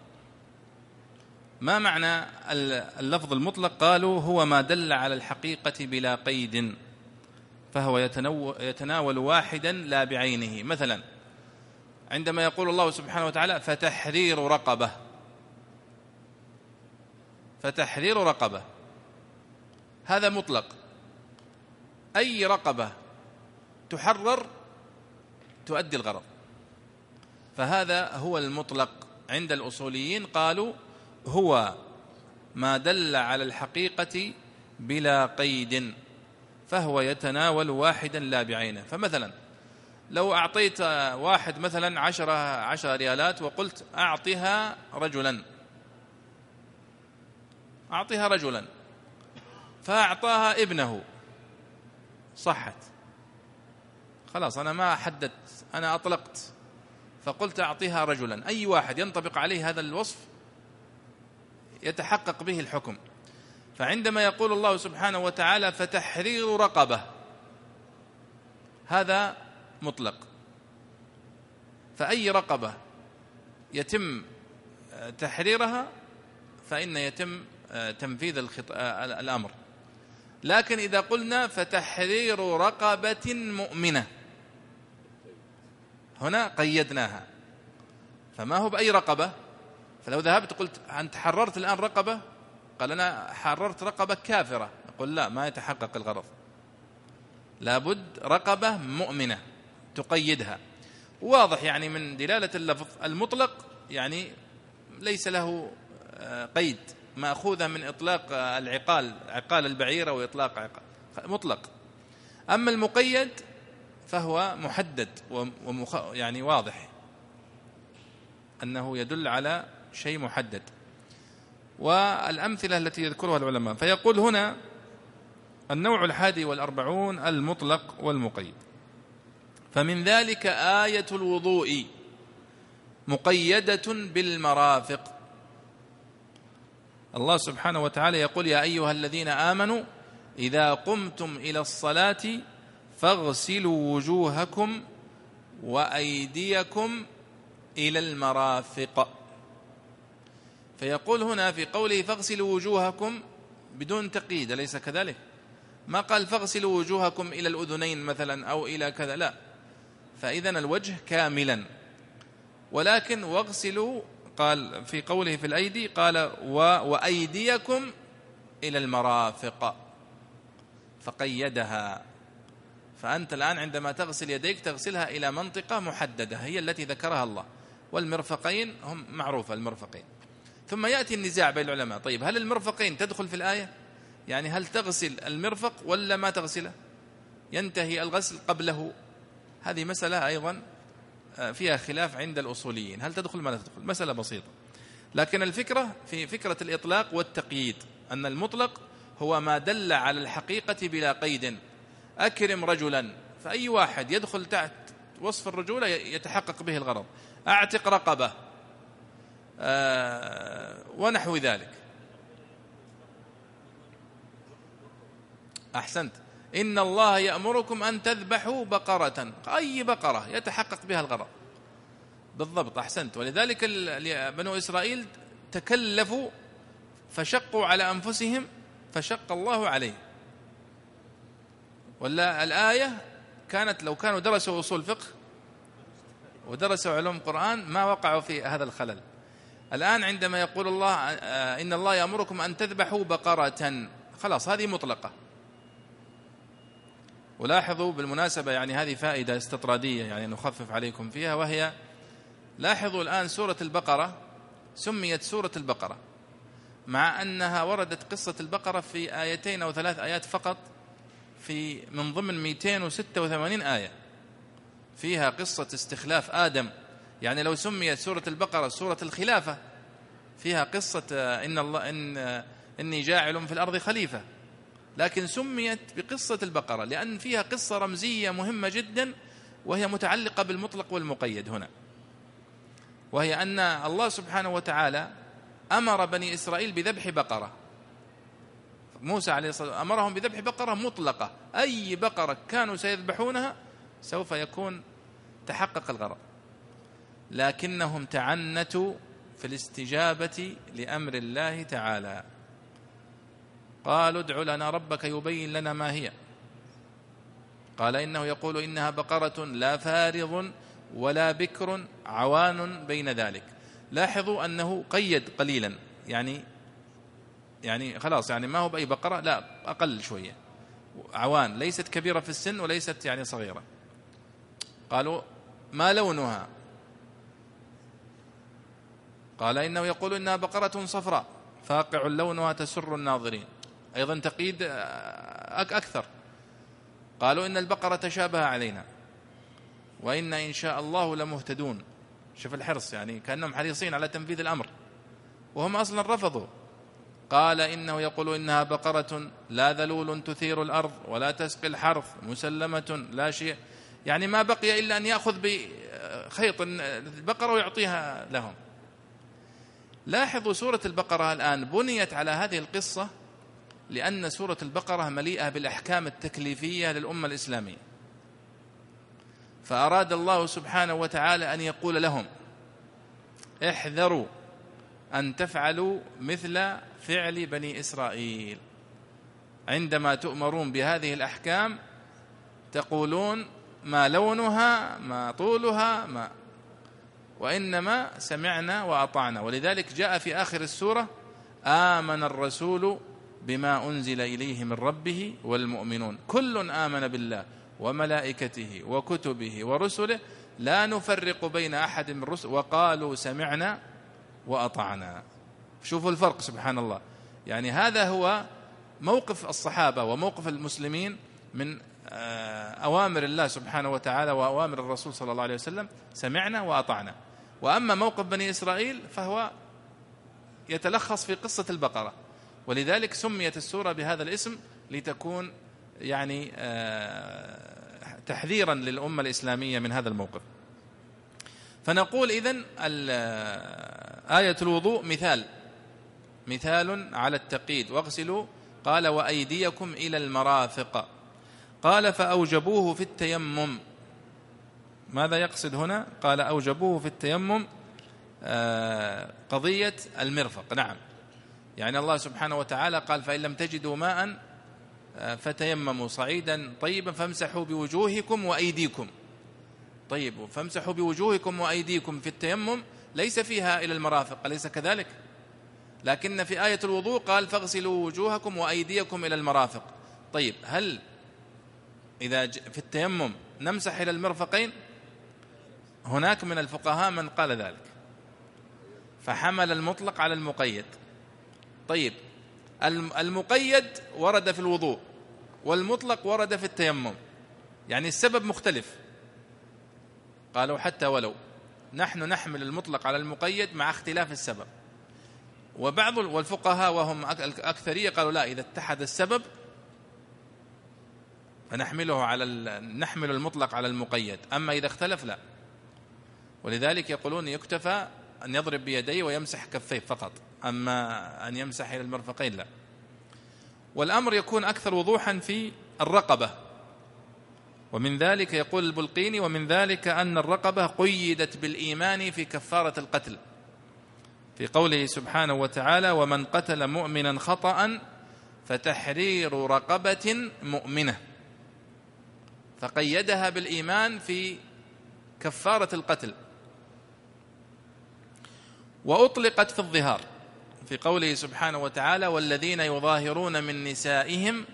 S3: ما معنى اللفظ المطلق؟ قالوا: هو ما دل على الحقيقة بلا قيد، فهو يتناول واحدا لا بعينه. مثلا عندما يقول الله سبحانه وتعالى: فتحرير رقبة، فتحرير رقبة هذا مطلق، أي رقبة تحرر تؤدي الغرض، فهذا هو المطلق عند الأصوليين. قالوا: هو ما دل على الحقيقة بلا قيد، فهو يتناول واحدا لا بعينه. فمثلا لو أعطيت واحد مثلا عشرة عشر ريالات وقلت: أعطها رجلا، أعطها رجلا، فأعطاها ابنه، صحت، خلاص أنا ما حددت، أنا أطلقت، فقلت أعطيها رجلا، أي واحد ينطبق عليه هذا الوصف يتحقق به الحكم. فعندما يقول الله سبحانه وتعالى: فتحرير رقبة، هذا مطلق، فأي رقبة يتم تحريرها فإن يتم تنفيذ الأمر. لكن إذا قلنا فتحرير رقبة مؤمنة، هنا قيدناها، فما هو بأي رقبة. فلو ذهبت قلت: أنت حررت الآن رقبة، قال: أنا حررت رقبة كافرة، نقول لا، ما يتحقق الغرض، لابد رقبة مؤمنة تقيدها. واضح يعني من دلالة اللفظ المطلق يعني ليس له قيد، مأخوذة من إطلاق العقال، عقال البعيرة وإطلاق عقال مطلق. أما المقيد فهو محدد ومخ... يعني واضح أنه يدل على شيء محدد. والأمثلة التي يذكرها العلماء، فيقول هنا: النوع الحادي والأربعون المطلق والمقيد. فمن ذلك آية الوضوء، مقيدة بالمرافق. الله سبحانه وتعالى يقول: يا أيها الذين آمنوا إذا قمتم إلى الصلاة فاغسلوا وجوهكم وأيديكم إلى المرافق. فيقول هنا في قوله فاغسلوا وجوهكم بدون تقييد، أليس كذلك؟ ما قال فاغسلوا وجوهكم إلى الأذنين مثلا أو إلى كذا، لا، فإذن الوجه كاملا. ولكن واغسلوا قال في قوله في الأيدي قال وأيديكم إلى المرافق فقيدها. فأنت الآن عندما تغسل يديك تغسلها إلى منطقة محددة هي التي ذكرها الله، والمرفقين هم معروفة المرفقين. ثم يأتي النزاع بين العلماء: طيب هل المرفقين تدخل في الآية؟ يعني هل تغسل المرفق ولا ما تغسله؟ ينتهي الغسل قبله؟ هذه مسألة أيضا فيها خلاف عند الأصوليين، هل تدخل ما لا تدخل؟ مسألة بسيطة. لكن الفكرة في فكرة الإطلاق والتقييد، أن المطلق هو ما دل على الحقيقة بلا قيد. أكرم رجلا، فأي واحد يدخل تحت وصف الرجولة يتحقق به الغرض. أعتق رقبة آه ونحو ذلك. أحسنت. إن الله يأمركم أن تذبحوا بقرة، أي بقرة يتحقق بها الغرض بالضبط. أحسنت. ولذلك بنو إسرائيل تكلفوا فشقوا على أنفسهم فشق الله عليه. ولا الآية كانت لو كانوا درسوا أصول فقه ودرسوا علوم قرآن ما وقعوا في هذا الخلل. الآن عندما يقول الله إن الله يأمركم أن تذبحوا بقرة، خلاص هذه مطلقة. ولاحظوا بالمناسبة، يعني هذه فائدة استطرادية يعني نخفف عليكم فيها، وهي لاحظوا الآن سورة البقرة سميت سورة البقرة مع أنها وردت قصة البقرة في آيتين أو ثلاث آيات فقط في من ضمن مئتين وستة وثمانين آية فيها قصة استخلاف آدم. يعني لو سميت سورة البقرة سورة الخلافة فيها قصة إن الله إن إني جاعل في الأرض خليفة، لكن سميت بقصة البقرة لأن فيها قصة رمزية مهمة جدا وهي متعلقة بالمطلق والمقيد هنا، وهي أن الله سبحانه وتعالى أمر بني إسرائيل بذبح بقرة. موسى عليه الصلاة والسلام أمرهم بذبح بقرة مطلقة، أي بقرة كانوا سيذبحونها سوف يكون تحقق الغرض، لكنهم تعنتوا في الاستجابة لأمر الله تعالى. قالوا ادع لنا ربك يبين لنا ما هي، قال إنه يقول إنها بقرة لا فارض ولا بكر عوان بين ذلك. لاحظوا أنه قيد قليلا، يعني يعني خلاص يعني ما هو بأي بقرة، لا أقل شوية، عوان ليست كبيرة في السن وليست يعني صغيرة. قالوا ما لونها؟ قال إنه يقول إنها بقرة صفراء فاقع لونها تسر الناظرين، أيضا تقييد أكثر. قالوا إن البقرة تشابه علينا وإن إن شاء الله لمهتدون. شوف الحرص، يعني كأنهم حريصين على تنفيذ الأمر وهم أصلا رفضوا. قال إنه يقول إنها بقرة لا ذلول تثير الأرض ولا تسقي الحرث مسلمة لا شيء، يعني ما بقي إلا أن يأخذ بخيط البقرة ويعطيها لهم. لاحظوا سورة البقرة الآن بنيت على هذه القصة لأن سورة البقرة مليئة بالأحكام التكليفية للأمة الإسلامية، فأراد الله سبحانه وتعالى أن يقول لهم احذروا أن تفعلوا مثل فعل بني إسرائيل، عندما تؤمرون بهذه الأحكام تقولون ما لونها ما طولها ما، وإنما سمعنا وأطعنا. ولذلك جاء في آخر السورة آمن الرسول بما أنزل إليه من ربه والمؤمنون كل آمن بالله وملائكته وكتبه ورسله لا نفرق بين أحد من الرسل وقالوا سمعنا وأطعنا. شوفوا الفرق سبحان الله، يعني هذا هو موقف الصحابة وموقف المسلمين من أوامر الله سبحانه وتعالى وأوامر الرسول صلى الله عليه وسلم، سمعنا وأطعنا. وأما موقف بني إسرائيل فهو يتلخص في قصة البقرة، ولذلك سميت السورة بهذا الاسم لتكون يعني تحذيرا للأمة الإسلامية من هذا الموقف. فنقول إذن آية الوضوء مثال مثال على التقييد. واغسلوا قال وأيديكم إلى المرافق. قال فأوجبوه في التيمم. ماذا يقصد هنا؟ قال أوجبوه في التيمم قضية المرفق. نعم، يعني الله سبحانه وتعالى قال فإن لم تجدوا ماء فتيمموا صعيدا طيبا فامسحوا بوجوهكم وأيديكم. طيب، فامسحوا بوجوهكم وأيديكم في التيمم ليس فيها إلى المرافق، أليس كذلك؟ لكن في آية الوضوء قال فاغسلوا وجوهكم وأيديكم إلى المرافق. طيب، هل إذا في التيمم نمسح إلى المرفقين؟ هناك من الفقهاء من قال ذلك فحمل المطلق على المقيد. طيب، المقيد ورد في الوضوء والمطلق ورد في التيمم، يعني السبب مختلف. قالوا حتى ولو نحن نحمل المطلق على المقيد مع اختلاف السبب. وبعض والفقهاء وهم الأكثرية قالوا لا، إذا اتحد السبب فنحمله على نحمل المطلق على المقيد، أما إذا اختلف لا. ولذلك يقولون يكتفى أن يضرب بيديه ويمسح كفيه فقط، أما أن يمسح إلى المرفقين لا. والأمر يكون أكثر وضوحا في الرقبة، ومن ذلك يقول البلقيني ومن ذلك أن الرقبة قيدت بالإيمان في كفارة القتل، في قوله سبحانه وتعالى ومن قتل مؤمنا خطأ فتحرير رقبة مؤمنة، فقيدها بالإيمان في كفارة القتل. وأطلقت في الظهار في قوله سبحانه وتعالى والذين يظاهرون من نسائهم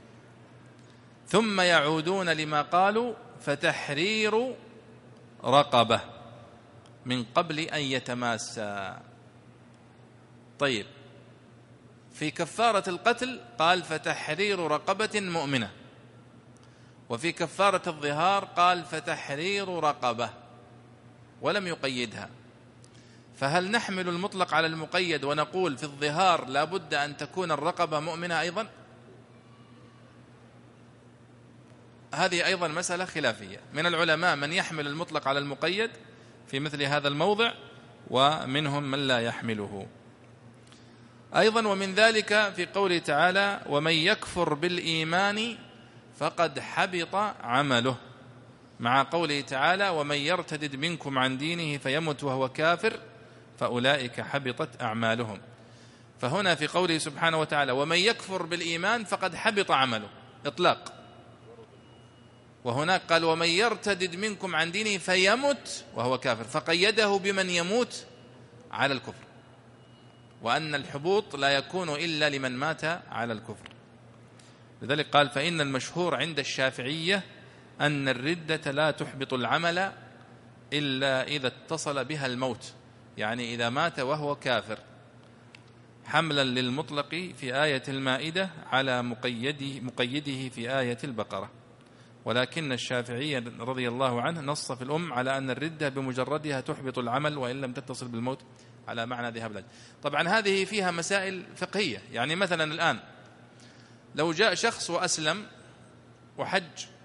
S3: ثم يعودون لما قالوا فتحرير رقبة من قبل أن يتماسا. طيب، في كفارة القتل قال فتحرير رقبة مؤمنة، وفي كفارة الظهار قال فتحرير رقبة ولم يقيدها. فهل نحمل المطلق على المقيد ونقول في الظهار لا بد أن تكون الرقبة مؤمنة أيضا؟ هذه أيضا مسألة خلافية، من العلماء من يحمل المطلق على المقيد في مثل هذا الموضع، ومنهم من لا يحمله أيضا. ومن ذلك في قوله تعالى ومن يكفر بالإيمان فقد حبط عمله، مع قوله تعالى ومن يرتدد منكم عن دينه فيمت وهو كافر فأولئك حبطت أعمالهم. فهنا في قوله سبحانه وتعالى ومن يكفر بالإيمان فقد حبط عمله إطلاق، وهناك قال ومن يرتدد منكم عن دينه فيمت وهو كافر، فقيده بمن يموت على الكفر، وأن الحبوط لا يكون إلا لمن مات على الكفر. لذلك قال فإن المشهور عند الشافعية أن الردة لا تحبط العمل إلا إذا اتصل بها الموت، يعني إذا مات وهو كافر، حملا للمطلق في آية المائدة على مقيده, مقيده في آية البقرة. ولكن الشافعي رضي الله عنه نص في الأم على أن الردة بمجردها تحبط العمل وإن لم تتصل بالموت على معنى ذهاب الأجل. طبعا هذه فيها مسائل فقهية، يعني مثلا الآن لو جاء شخص وأسلم وحج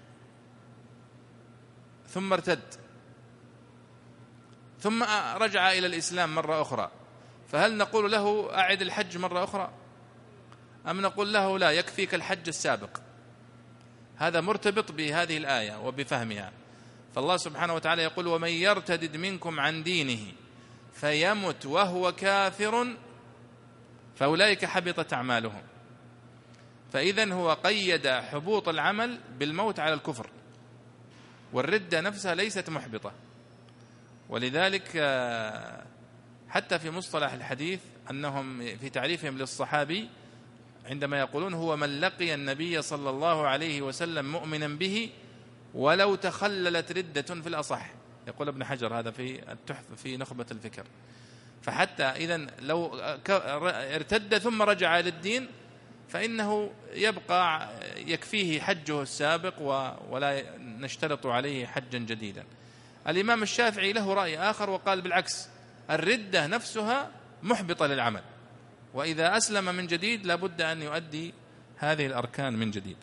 S3: ثم ارتد ثم رجع إلى الإسلام مرة أخرى، فهل نقول له أعد الحج مرة أخرى، أم نقول له لا يكفيك الحج السابق؟ هذا مرتبط بهذه الآية وبفهمها. فالله سبحانه وتعالى يقول ومن يرتدد منكم عن دينه فيمت وهو كافر فأولئك حبطت أعمالهم. فإذن هو قيد حبوط العمل بالموت على الكفر، والردة نفسها ليست محبطة. ولذلك حتى في مصطلح الحديث أنهم في تعريفهم للصحابي عندما يقولون هو من لقي النبي صلى الله عليه وسلم مؤمنا به ولو تخللت ردة في الأصح، يقول ابن حجر هذا في التحف في نخبة الفكر. فحتى إذن لو ارتد ثم رجع إلى الدين فإنه يبقى يكفيه حجه السابق ولا نشترط عليه حجا جديدا. الإمام الشافعي له رأي آخر وقال بالعكس، الردة نفسها محبطة للعمل، وإذا أسلم من جديد لابد أن يؤدي هذه الأركان من جديد.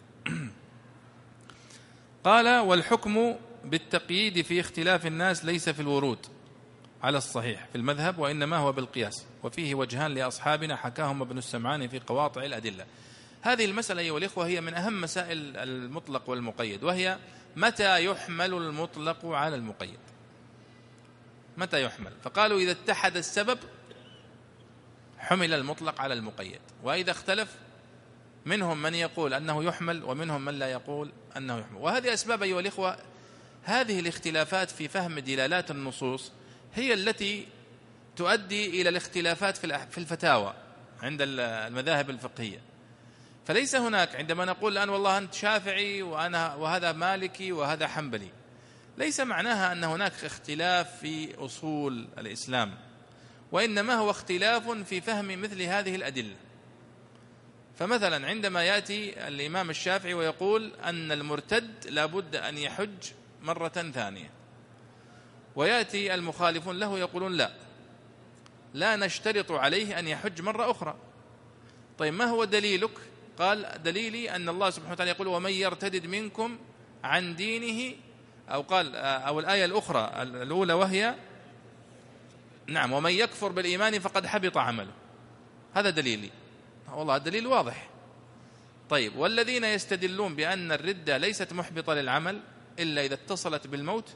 S3: قال والحكم بالتقييد في اختلاف الناس ليس في الورود، على الصحيح في المذهب، وإنما هو بالقياس، وفيه وجهان لأصحابنا حكاهم ابن السمعاني في قواطع الأدلة. هذه المسألة أيها الإخوة هي من أهم مسائل المطلق والمقيد، وهي متى يحمل المطلق على المقيد؟ متى يحمل؟ فقالوا إذا اتحد السبب حمل المطلق على المقيد، وإذا اختلف منهم من يقول أنه يحمل ومنهم من لا يقول أنه يحمل. وهذه أسباب أيها الإخوة، هذه الاختلافات في فهم دلالات النصوص هي التي تؤدي إلى الاختلافات في الفتاوى عند المذاهب الفقهية. فليس هناك عندما نقول الآن والله أنت شافعي وأنا وهذا مالكي وهذا حنبلي، ليس معناها أن هناك اختلاف في أصول الإسلام، وإنما هو اختلاف في فهم مثل هذه الأدلة. فمثلا عندما يأتي الإمام الشافعي ويقول أن المرتد لابد أن يحج مرة ثانية، ويأتي المخالفون له يقولون لا لا نشترط عليه أن يحج مرة أخرى. طيب ما هو دليلك؟ قال دليلي أن الله سبحانه وتعالى يقول ومن يرتدد منكم عن دينه، أو قال أو الآية الأخرى الأولى وهي نعم ومن يكفر بالإيمان فقد حبط عمله. هذا دليلي، والله الدليل واضح. طيب والذين يستدلون بأن الردة ليست محبطة للعمل إلا إذا اتصلت بالموت،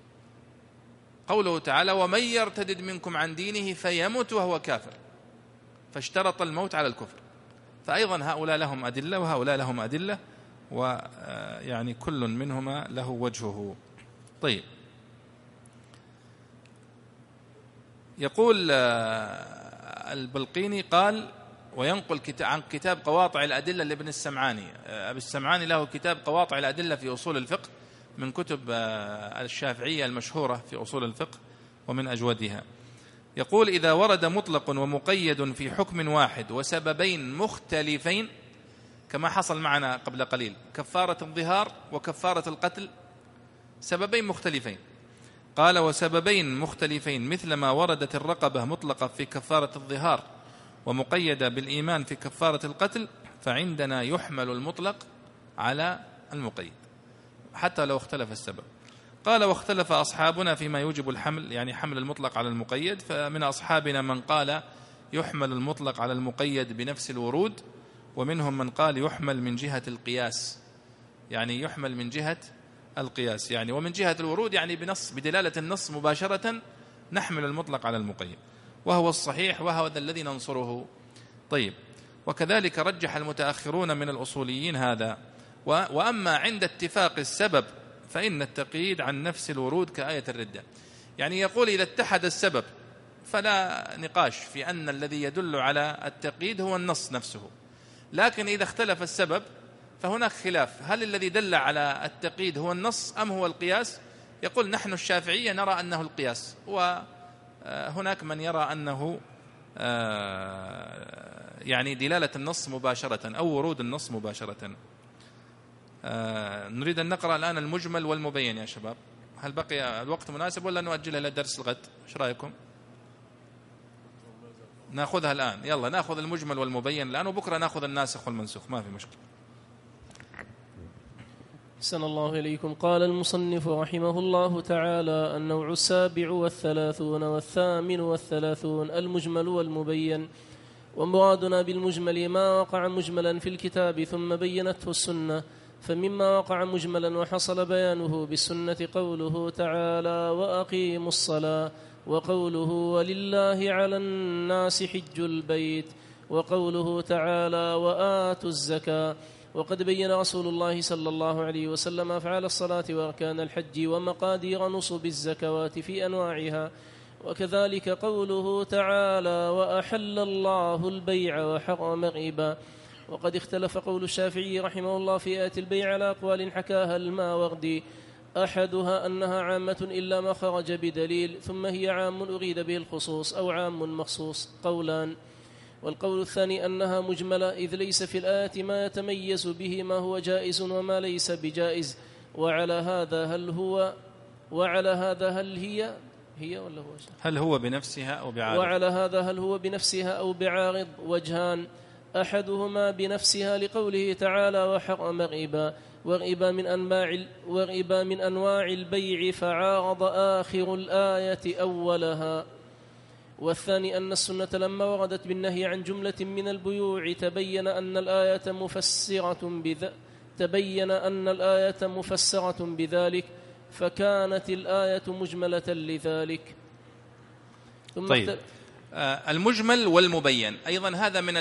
S3: قوله تعالى ومن يرتدد منكم عن دينه فيمت وهو كافر، فاشترط الموت على الكفر. فأيضا هؤلاء لهم أدلة وهؤلاء لهم أدلة، ويعني كل منهما له وجهه. طيب يقول البلقيني قال وينقل عن كتاب قواطع الأدلة لابن السمعاني. ابن السمعاني له كتاب قواطع الأدلة في أصول الفقه، من كتب الشافعية المشهورة في أصول الفقه ومن أجودها. يقول إذا ورد مطلق ومقيد في حكم واحد وسببين مختلفين، كما حصل معنا قبل قليل كفارة الظهار وكفارة القتل، سببين مختلفين. قال وسببين مختلفين مثل ما وردت الرقبة مطلقة في كفارة الظهار ومقيدة بالإيمان في كفارة القتل، فعندنا يحمل المطلق على المقيد حتى لو اختلف السبب. قال واختلف أصحابنا فيما يوجب الحمل، يعني حمل المطلق على المقيد. فمن أصحابنا من قال يحمل المطلق على المقيد بنفس الورود، ومنهم من قال يحمل من جهة القياس، يعني يحمل من جهة القياس يعني ومن جهة الورود، يعني بنص بدلالة النص مباشرة نحمل المطلق على المقيد، وهو الصحيح وهو الذي ننصره. طيب وكذلك رجح المتأخرون من الأصوليين هذا. وأما عند اتفاق السبب فإن التقييد عن نفس الورود كآية الردة، يعني يقول إذا اتحد السبب فلا نقاش في أن الذي يدل على التقييد هو النص نفسه، لكن إذا اختلف السبب فهناك خلاف، هل الذي دل على التقييد هو النص أم هو القياس؟ يقول نحن الشافعية نرى أنه القياس، وهناك من يرى أنه يعني دلالة النص مباشرة أو ورود النص مباشرة. نريد أن نقرأ الآن المجمل والمبين يا شباب. هل بقي الوقت مناسب ولا نؤجلها إلى درس الغد؟ ايش رأيكم؟ نأخذها الآن، يلا نأخذ المجمل والمبين الآن، وبكرة نأخذ الناسخ والمنسوخ، ما في مشكلة.
S4: أحسن الله إليكم. قال المصنف رحمه الله تعالى: النوع السابع والثلاثون والثامن والثلاثون المجمل والمبين. ومرادنا بالمجمل ما وقع مجملا في الكتاب ثم بينته السنة، فمما وقع مجملا وحصل بيانه بالسنة قوله تعالى: وأقيموا الصلاة، وقوله: ولله على الناس حج البيت، وقوله تعالى: وآتوا الزكاة. وقد بين رسول الله صلى الله عليه وسلم أفعال الصلاة وأركان الحج ومقادير نصب الزكوات في أنواعها. وكذلك قوله تعالى: وأحل الله البيع وحرم الربا. وقد اختلف قول الشافعي رحمه الله في آية البيع على أقوال حكاها الماوردي، أحدها أنها عامة إلا ما خرج بدليل، ثم هي عام أريد به الخصوص أو عام مخصوص، قولان. والقول الثاني أنها مجملة، إذ ليس في الآية ما يتميز به ما هو جائز وما ليس بجائز. وعلى هذا هل هو وعلى هذا هل هي هي ولا هو
S3: هل هو بنفسها أو بعارض
S4: وعلى هذا هل هو بنفسها أو بعارض وجهان، أحدهما بنفسها لقوله تعالى: وحرم الربا، ورئب من أنواع ورئب من أنواع البيع فعارض آخر الآية أولها. والثاني أن السنة لما وردت بالنهي عن جملة من البيوع تبين أن الآية مفسرة بذ... تبين أن الآية مفسرة بذلك فكانت الآية مجملة لذلك. ثم
S3: طيب آه المجمل والمبين أيضا هذا من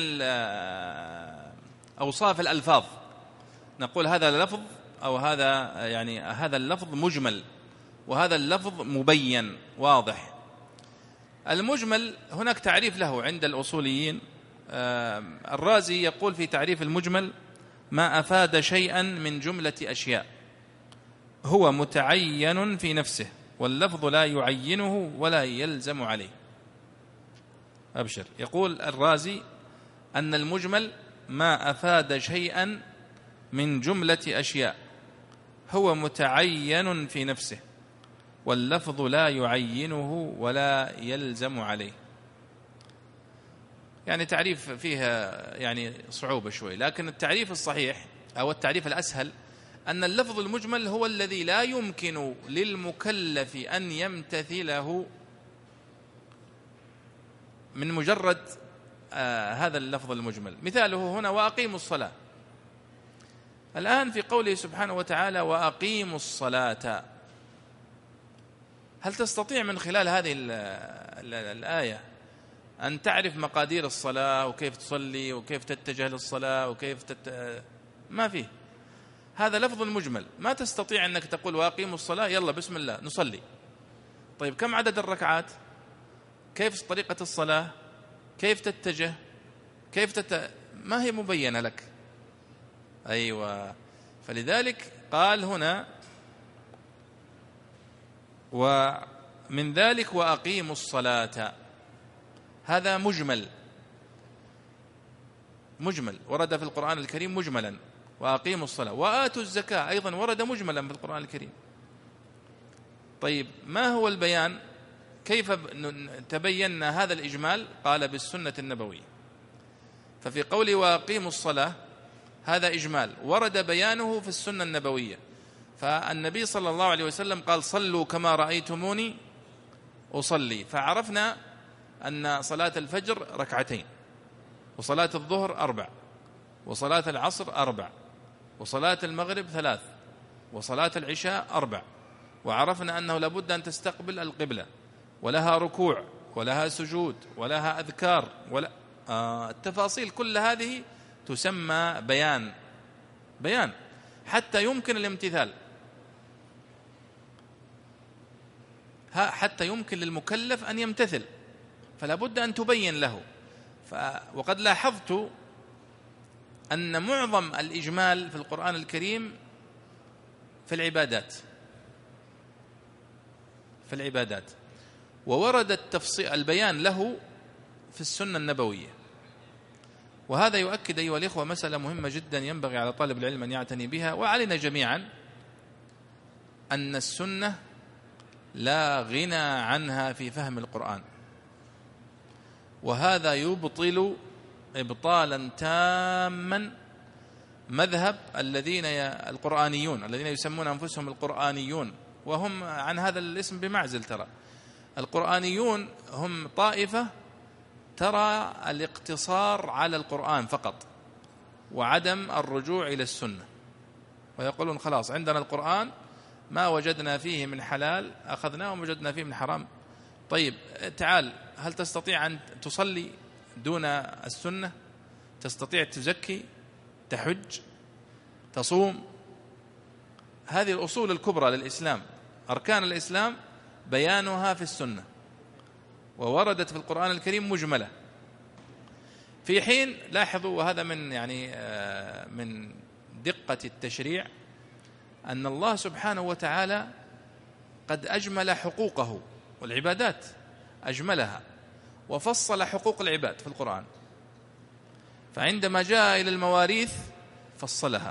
S3: أوصاف الألفاظ، نقول هذا اللفظ أو هذا يعني هذا اللفظ مجمل وهذا اللفظ مبين واضح. المجمل هناك تعريف له عند الأصوليين، آه الرازي يقول في تعريف المجمل: ما أفاد شيئا من جملة أشياء هو متعين في نفسه واللفظ لا يعينه ولا يلزم عليه. أبشر. يقول الرازي أن المجمل ما أفاد شيئا من جملة أشياء هو متعين في نفسه واللفظ لا يعينه ولا يلزم عليه. يعني تعريف فيها يعني صعوبة شوي، لكن التعريف الصحيح أو التعريف الأسهل أن اللفظ المجمل هو الذي لا يمكن للمكلف أن يمتثله من مجرد آه هذا اللفظ المجمل. مثاله هنا: وأقيموا الصلاة. الآن في قوله سبحانه وتعالى: وأقيموا الصلاة، هل تستطيع من خلال هذه ال ال الآية أن تعرف مقادير الصلاة وكيف تصلي وكيف تتجه للصلاة وكيف تت... ما فيه. هذا لفظ مجمل، ما تستطيع أنك تقول وأقيموا الصلاة يلا بسم الله نصلي. طيب كم عدد الركعات؟ كيف طريقة الصلاة؟ كيف تتجه؟ كيف تت... ما هي مبينة لك. أيوة، فلذلك قال هنا: ومن ذلك وأقيموا الصلاة. هذا مجمل مجمل ورد في القرآن الكريم مجملا. وأقيموا الصلاة. وآتوا الزكاة أيضا ورد مجملا في القرآن الكريم. طيب ما هو البيان؟ كيف تبينا هذا الإجمال؟ قال: بالسنة النبوية. ففي قوله وأقيموا الصلاة هذا إجمال ورد بيانه في السنة النبوية. فالنبي صلى الله عليه وسلم قال: صلوا كما رأيتموني أصلي. فعرفنا أن صلاة الفجر ركعتين، وصلاة الظهر أربع، وصلاة العصر أربع، وصلاة المغرب ثلاث، وصلاة العشاء أربع. وعرفنا أنه لابد أن تستقبل القبلة ولها ركوع ولها سجود ولها أذكار ولا آه التفاصيل كل هذه تسمى بيان بيان حتى يمكن الامتثال، حتى يمكن للمكلف أن يمتثل، فلا بد أن تبين له. ف... وقد لاحظت أن معظم الإجمال في القرآن الكريم في العبادات في العبادات وورد التفصيل البيان له في السنة النبوية. وهذا يؤكد أيها الإخوة مسألة مهمة جدا ينبغي على طالب العلم أن يعتني بها وعلينا جميعا، أن السنة لا غنى عنها في فهم القرآن، وهذا يبطل إبطالا تاما مذهب الذين القرآنيون الذين يسمون أنفسهم القرآنيون، وهم عن هذا الاسم بمعزل. ترى القرآنيون هم طائفة ترى الاقتصار على القرآن فقط وعدم الرجوع إلى السنة، ويقولون خلاص عندنا القرآن ما وجدنا فيه من حلال أخذناه وما وجدنا فيه من حرام. طيب تعال، هل تستطيع أن تصلي دون السنة؟ تستطيع تزكي، تحج، تصوم؟ هذه الأصول الكبرى للإسلام، أركان الإسلام بيانها في السنة ووردت في القرآن الكريم مجملة. في حين لاحظوا، وهذا من يعني من دقة التشريع، أن الله سبحانه وتعالى قد أجمل حقوقه والعبادات أجملها وفصل حقوق العباد في القرآن. فعندما جاء إلى المواريث فصلها: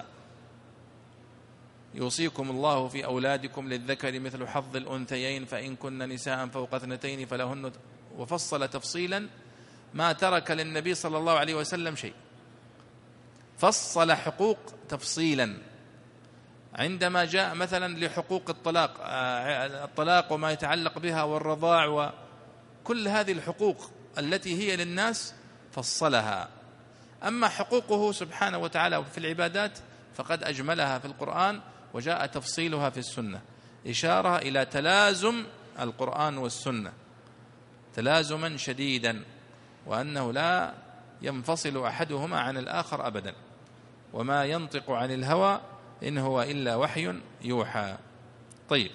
S3: يوصيكم الله في أولادكم للذكر مثل حظ الأنثيين فإن كن نساء فوق اثنتين فلهن، وفصل تفصيلا ما ترك للنبي صلى الله عليه وسلم شيء، فصل حقوق تفصيلا. عندما جاء مثلا لحقوق الطلاق الطلاق وما يتعلق بها والرضاع وكل هذه الحقوق التي هي للناس فصلها. أما حقوقه سبحانه وتعالى في العبادات فقد أجملها في القرآن وجاء تفصيلها في السنة، إشارة إلى تلازم القرآن والسنة تلازما شديدا، وأنه لا ينفصل أحدهما عن الآخر أبدا، وما ينطق عن الهوى إن هو إلا وحي يوحى. طيب،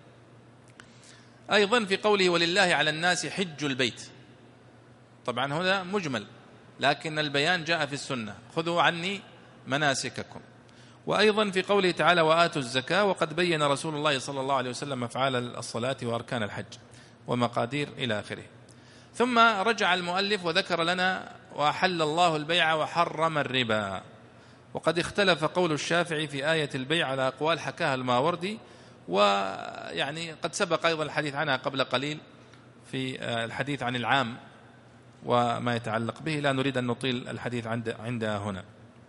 S3: أيضا في قوله ولله على الناس حج البيت، طبعا هنا مجمل لكن البيان جاء في السنة، خذوا عني مناسككم. وأيضا في قوله تعالى وآتوا الزكاة، وقد بين رسول الله صلى الله عليه وسلم أفعال الصلاة وأركان الحج ومقادير إلى آخره. ثم رجع المؤلف وذكر لنا وأحل الله البيع وحرم الربا. وقد اختلف قول الشافعي في آية البيع على أقوال حكاها الماوردي، ويعني قد سبق أيضا الحديث عنها قبل قليل في الحديث عن العام وما يتعلق به، لا نريد أن نطيل الحديث عند عندها هنا.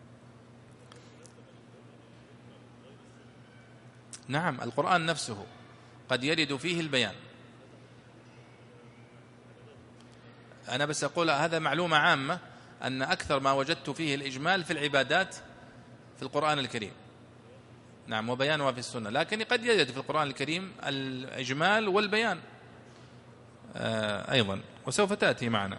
S3: نعم، القرآن نفسه قد يرد فيه البيان. أنا بس أقول هذا معلومة عامة أن أكثر ما وجدت فيه الإجمال في العبادات في القرآن الكريم، نعم، وبيانها في السنة، لكن قد يرد في القرآن الكريم الإجمال والبيان أيضا، وسوف تأتي معنا.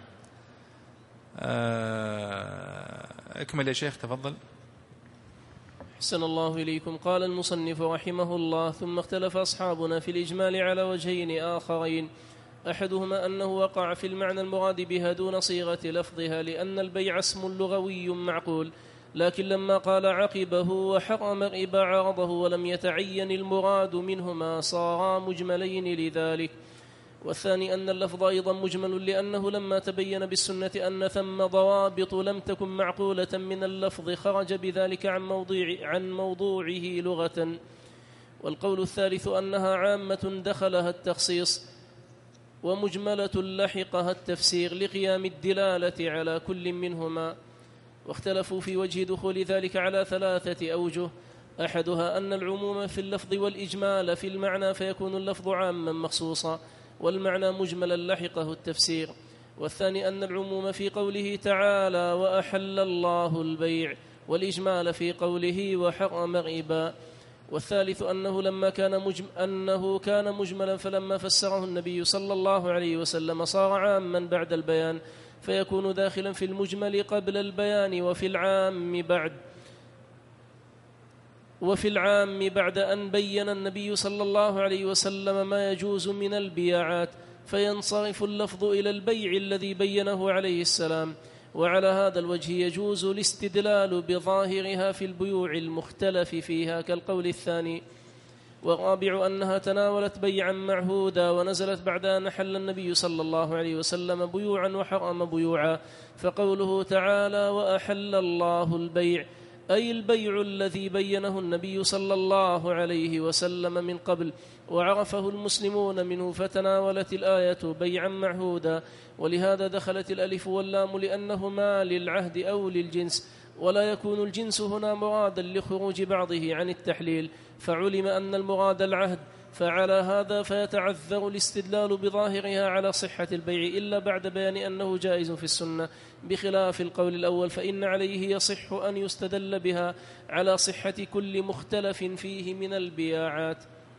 S3: اكمل يا شيخ، تفضل.
S4: أحسن الله إليكم. قال المصنف رحمه الله ثم اختلف أصحابنا في الإجمال على وجهين آخرين، أحدهما أنه وقع في المعنى المراد بها دون صيغة لفظها، لأن البيع اسم لغوي معقول، لكن لما قال عقبه وحرم الربا عرضه ولم يتعين المراد منهما صارا مجملين لذلك. والثاني أن اللفظ أيضا مجمل، لأنه لما تبين بالسنة أن ثم ضوابط لم تكن معقولة من اللفظ خرج بذلك عن, موضوع عن موضوعه لغة. والقول الثالث أنها عامة دخلها التخصيص ومجملة لحقها التفسير لقيام الدلالة على كل منهما. واختلفوا في وجه دخول ذلك على ثلاثة أوجه، أحدها أن العموم في اللفظ والإجمال في المعنى، فيكون اللفظ عاما مخصوصا والمعنى مجملا لحقه التفسير. والثاني أن العموم في قوله تعالى وأحل الله البيع، والإجمال في قوله وحرم الربا. والثالث أنه لما كان مجم أنه كان مجملا فلما فسره النبي صلى الله عليه وسلم صار عاما بعد البيان، فيكون داخلا في المجمل قبل البيان وفي العام بعد وفي العام بعد أن بين النبي صلى الله عليه وسلم ما يجوز من البياعات، فينصرف اللفظ إلى البيع الذي بينه عليه السلام. وعلى هذا الوجه يجوز الاستدلال بظاهرها في البيوع المختلف فيها كالقول الثاني. والرابع أنها تناولت بيعا معهودا ونزلت بعد أن أحل النبي صلى الله عليه وسلم بيوعا وحرم بيوعا، فقوله تعالى وأحل الله البيع أي البيع الذي بينه النبي صلى الله عليه وسلم من قبل وعرفه المسلمون منه، فتناولت الآية بيعا معهودا. ولهذا دخلت الألف واللام لأنهما للعهد أو للجنس، ولا يكون الجنس هنا مرادا لخروج بعضه عن التحليل، فعلم أن المراد العهد، فعلى هذا فيتعذر الاستدلال بظاهرها على صحة البيع إلا بعد بيان أنه جائز في السنة، بخلاف القول الأول فإن عليه يصح أن يستدل بها على صحة كل مختلف فيه من البياعات.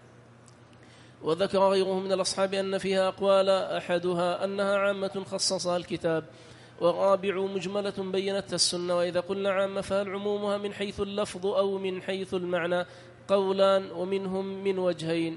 S4: وذكر غيره من الأصحاب أن فيها أقوال، أحدها أنها عامة خصصها الكتاب، والرابع مجملة بينتها السنة. وإذا قلنا عامة فهل عمومها من حيث اللفظ أو من حيث المعنى؟ قولان ومنهم من وجهين.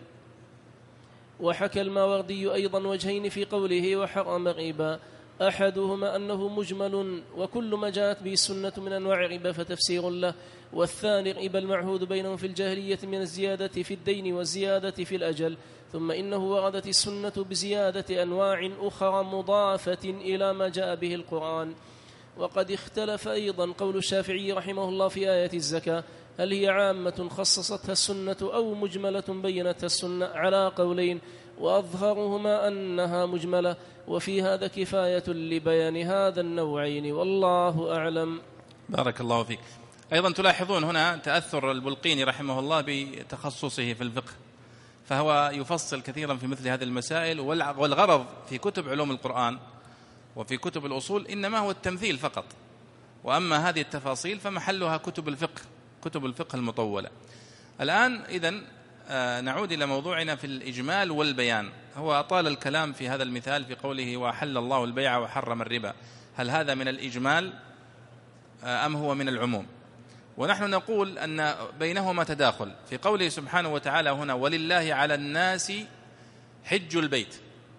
S4: وحكى الماوردي أيضا وجهين في قوله وحرم الربا، أحدهما أنه مجمل وكل ما جاءت به السنة من أنواع الربا فتفسير له، والثاني الربا المعهود بينهم في الجاهلية من الزيادة في الدين والزيادة في الأجل. ثم إنه وردت السنة بزيادة أنواع أخرى مضافة إلى ما جاء به القرآن. وقد اختلف أيضا قول الشافعي رحمه الله في آية الزكاة، هل هي عامة خصصتها السنة أو مجملة بينتها السنة، على قولين، وأظهرهما أنها مجملة، وفي هذا كفاية لبيان هذا النوعين، والله أعلم.
S3: بارك الله فيك. أيضا تلاحظون هنا تأثر البلقيني رحمه الله بتخصصه في الفقه، فهو يفصل كثيرا في مثل هذه المسائل، والغرض في كتب علوم القرآن وفي كتب الأصول إنما هو التمثيل فقط، وأما هذه التفاصيل فمحلها كتب الفقه، كتب الفقه المطولة. الآن إذن نعود إلى موضوعنا في الإجمال والبيان. هو أطال الكلام في هذا المثال في قوله وأحل الله البيع وحرم الربا، هل هذا من الإجمال أم هو من العموم؟ ونحن نقول أن بينهما تداخل في قوله سبحانه وتعالى هنا ولله على الناس حج البيت،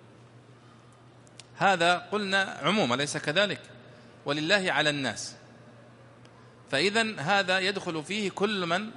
S3: هذا قلنا عموم أليس كذلك؟ ولله على الناس، فإذن هذا يدخل فيه كل من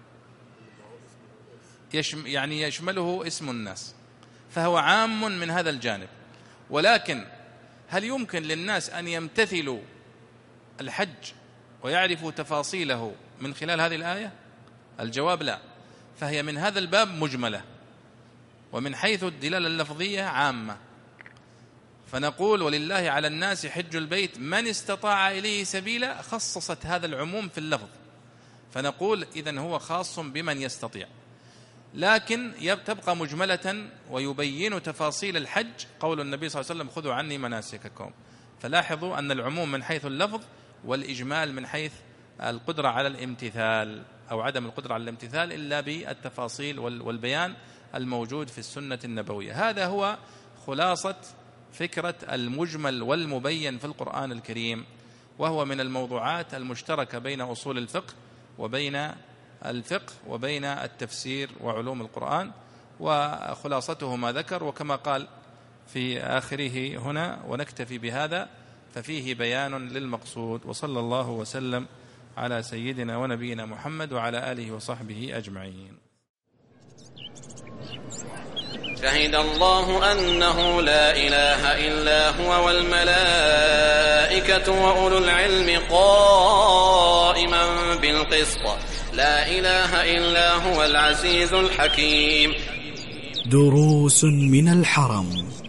S3: يشم يعني يشمله اسم الناس، فهو عام من هذا الجانب. ولكن هل يمكن للناس أن يمتثلوا الحج ويعرفوا تفاصيله من خلال هذه الآية؟ الجواب لا، فهي من هذا الباب مجملة، ومن حيث الدلالة اللفظية عامة. فنقول ولله على الناس حج البيت من استطاع إليه سبيلا، خصصت هذا العموم في اللفظ، فنقول إذن هو خاص بمن يستطيع، لكن تبقى مجملة ويبين تفاصيل الحج قول النبي صلى الله عليه وسلم خذوا عني مناسككم. فلاحظوا أن العموم من حيث اللفظ والإجمال من حيث القدرة على الامتثال أو عدم القدرة على الامتثال إلا بالتفاصيل والبيان الموجود في السنة النبوية. هذا هو خلاصة فكرة المجمل والمبين في القرآن الكريم، وهو من الموضوعات المشتركة بين أصول الفقه وبين الفقه وبين التفسير وعلوم القرآن، وخلاصته ما ذكر. وكما قال في آخره هنا ونكتفي بهذا ففيه بيان للمقصود. وصلى الله وسلم على سيدنا ونبينا محمد وعلى آله وصحبه أجمعين.
S1: شهد الله أنه لا إله إلا هو والملائكة وأولو العلم قائما بالقسط لا إله إلا هو العزيز الحكيم.
S2: دروس من الحرم.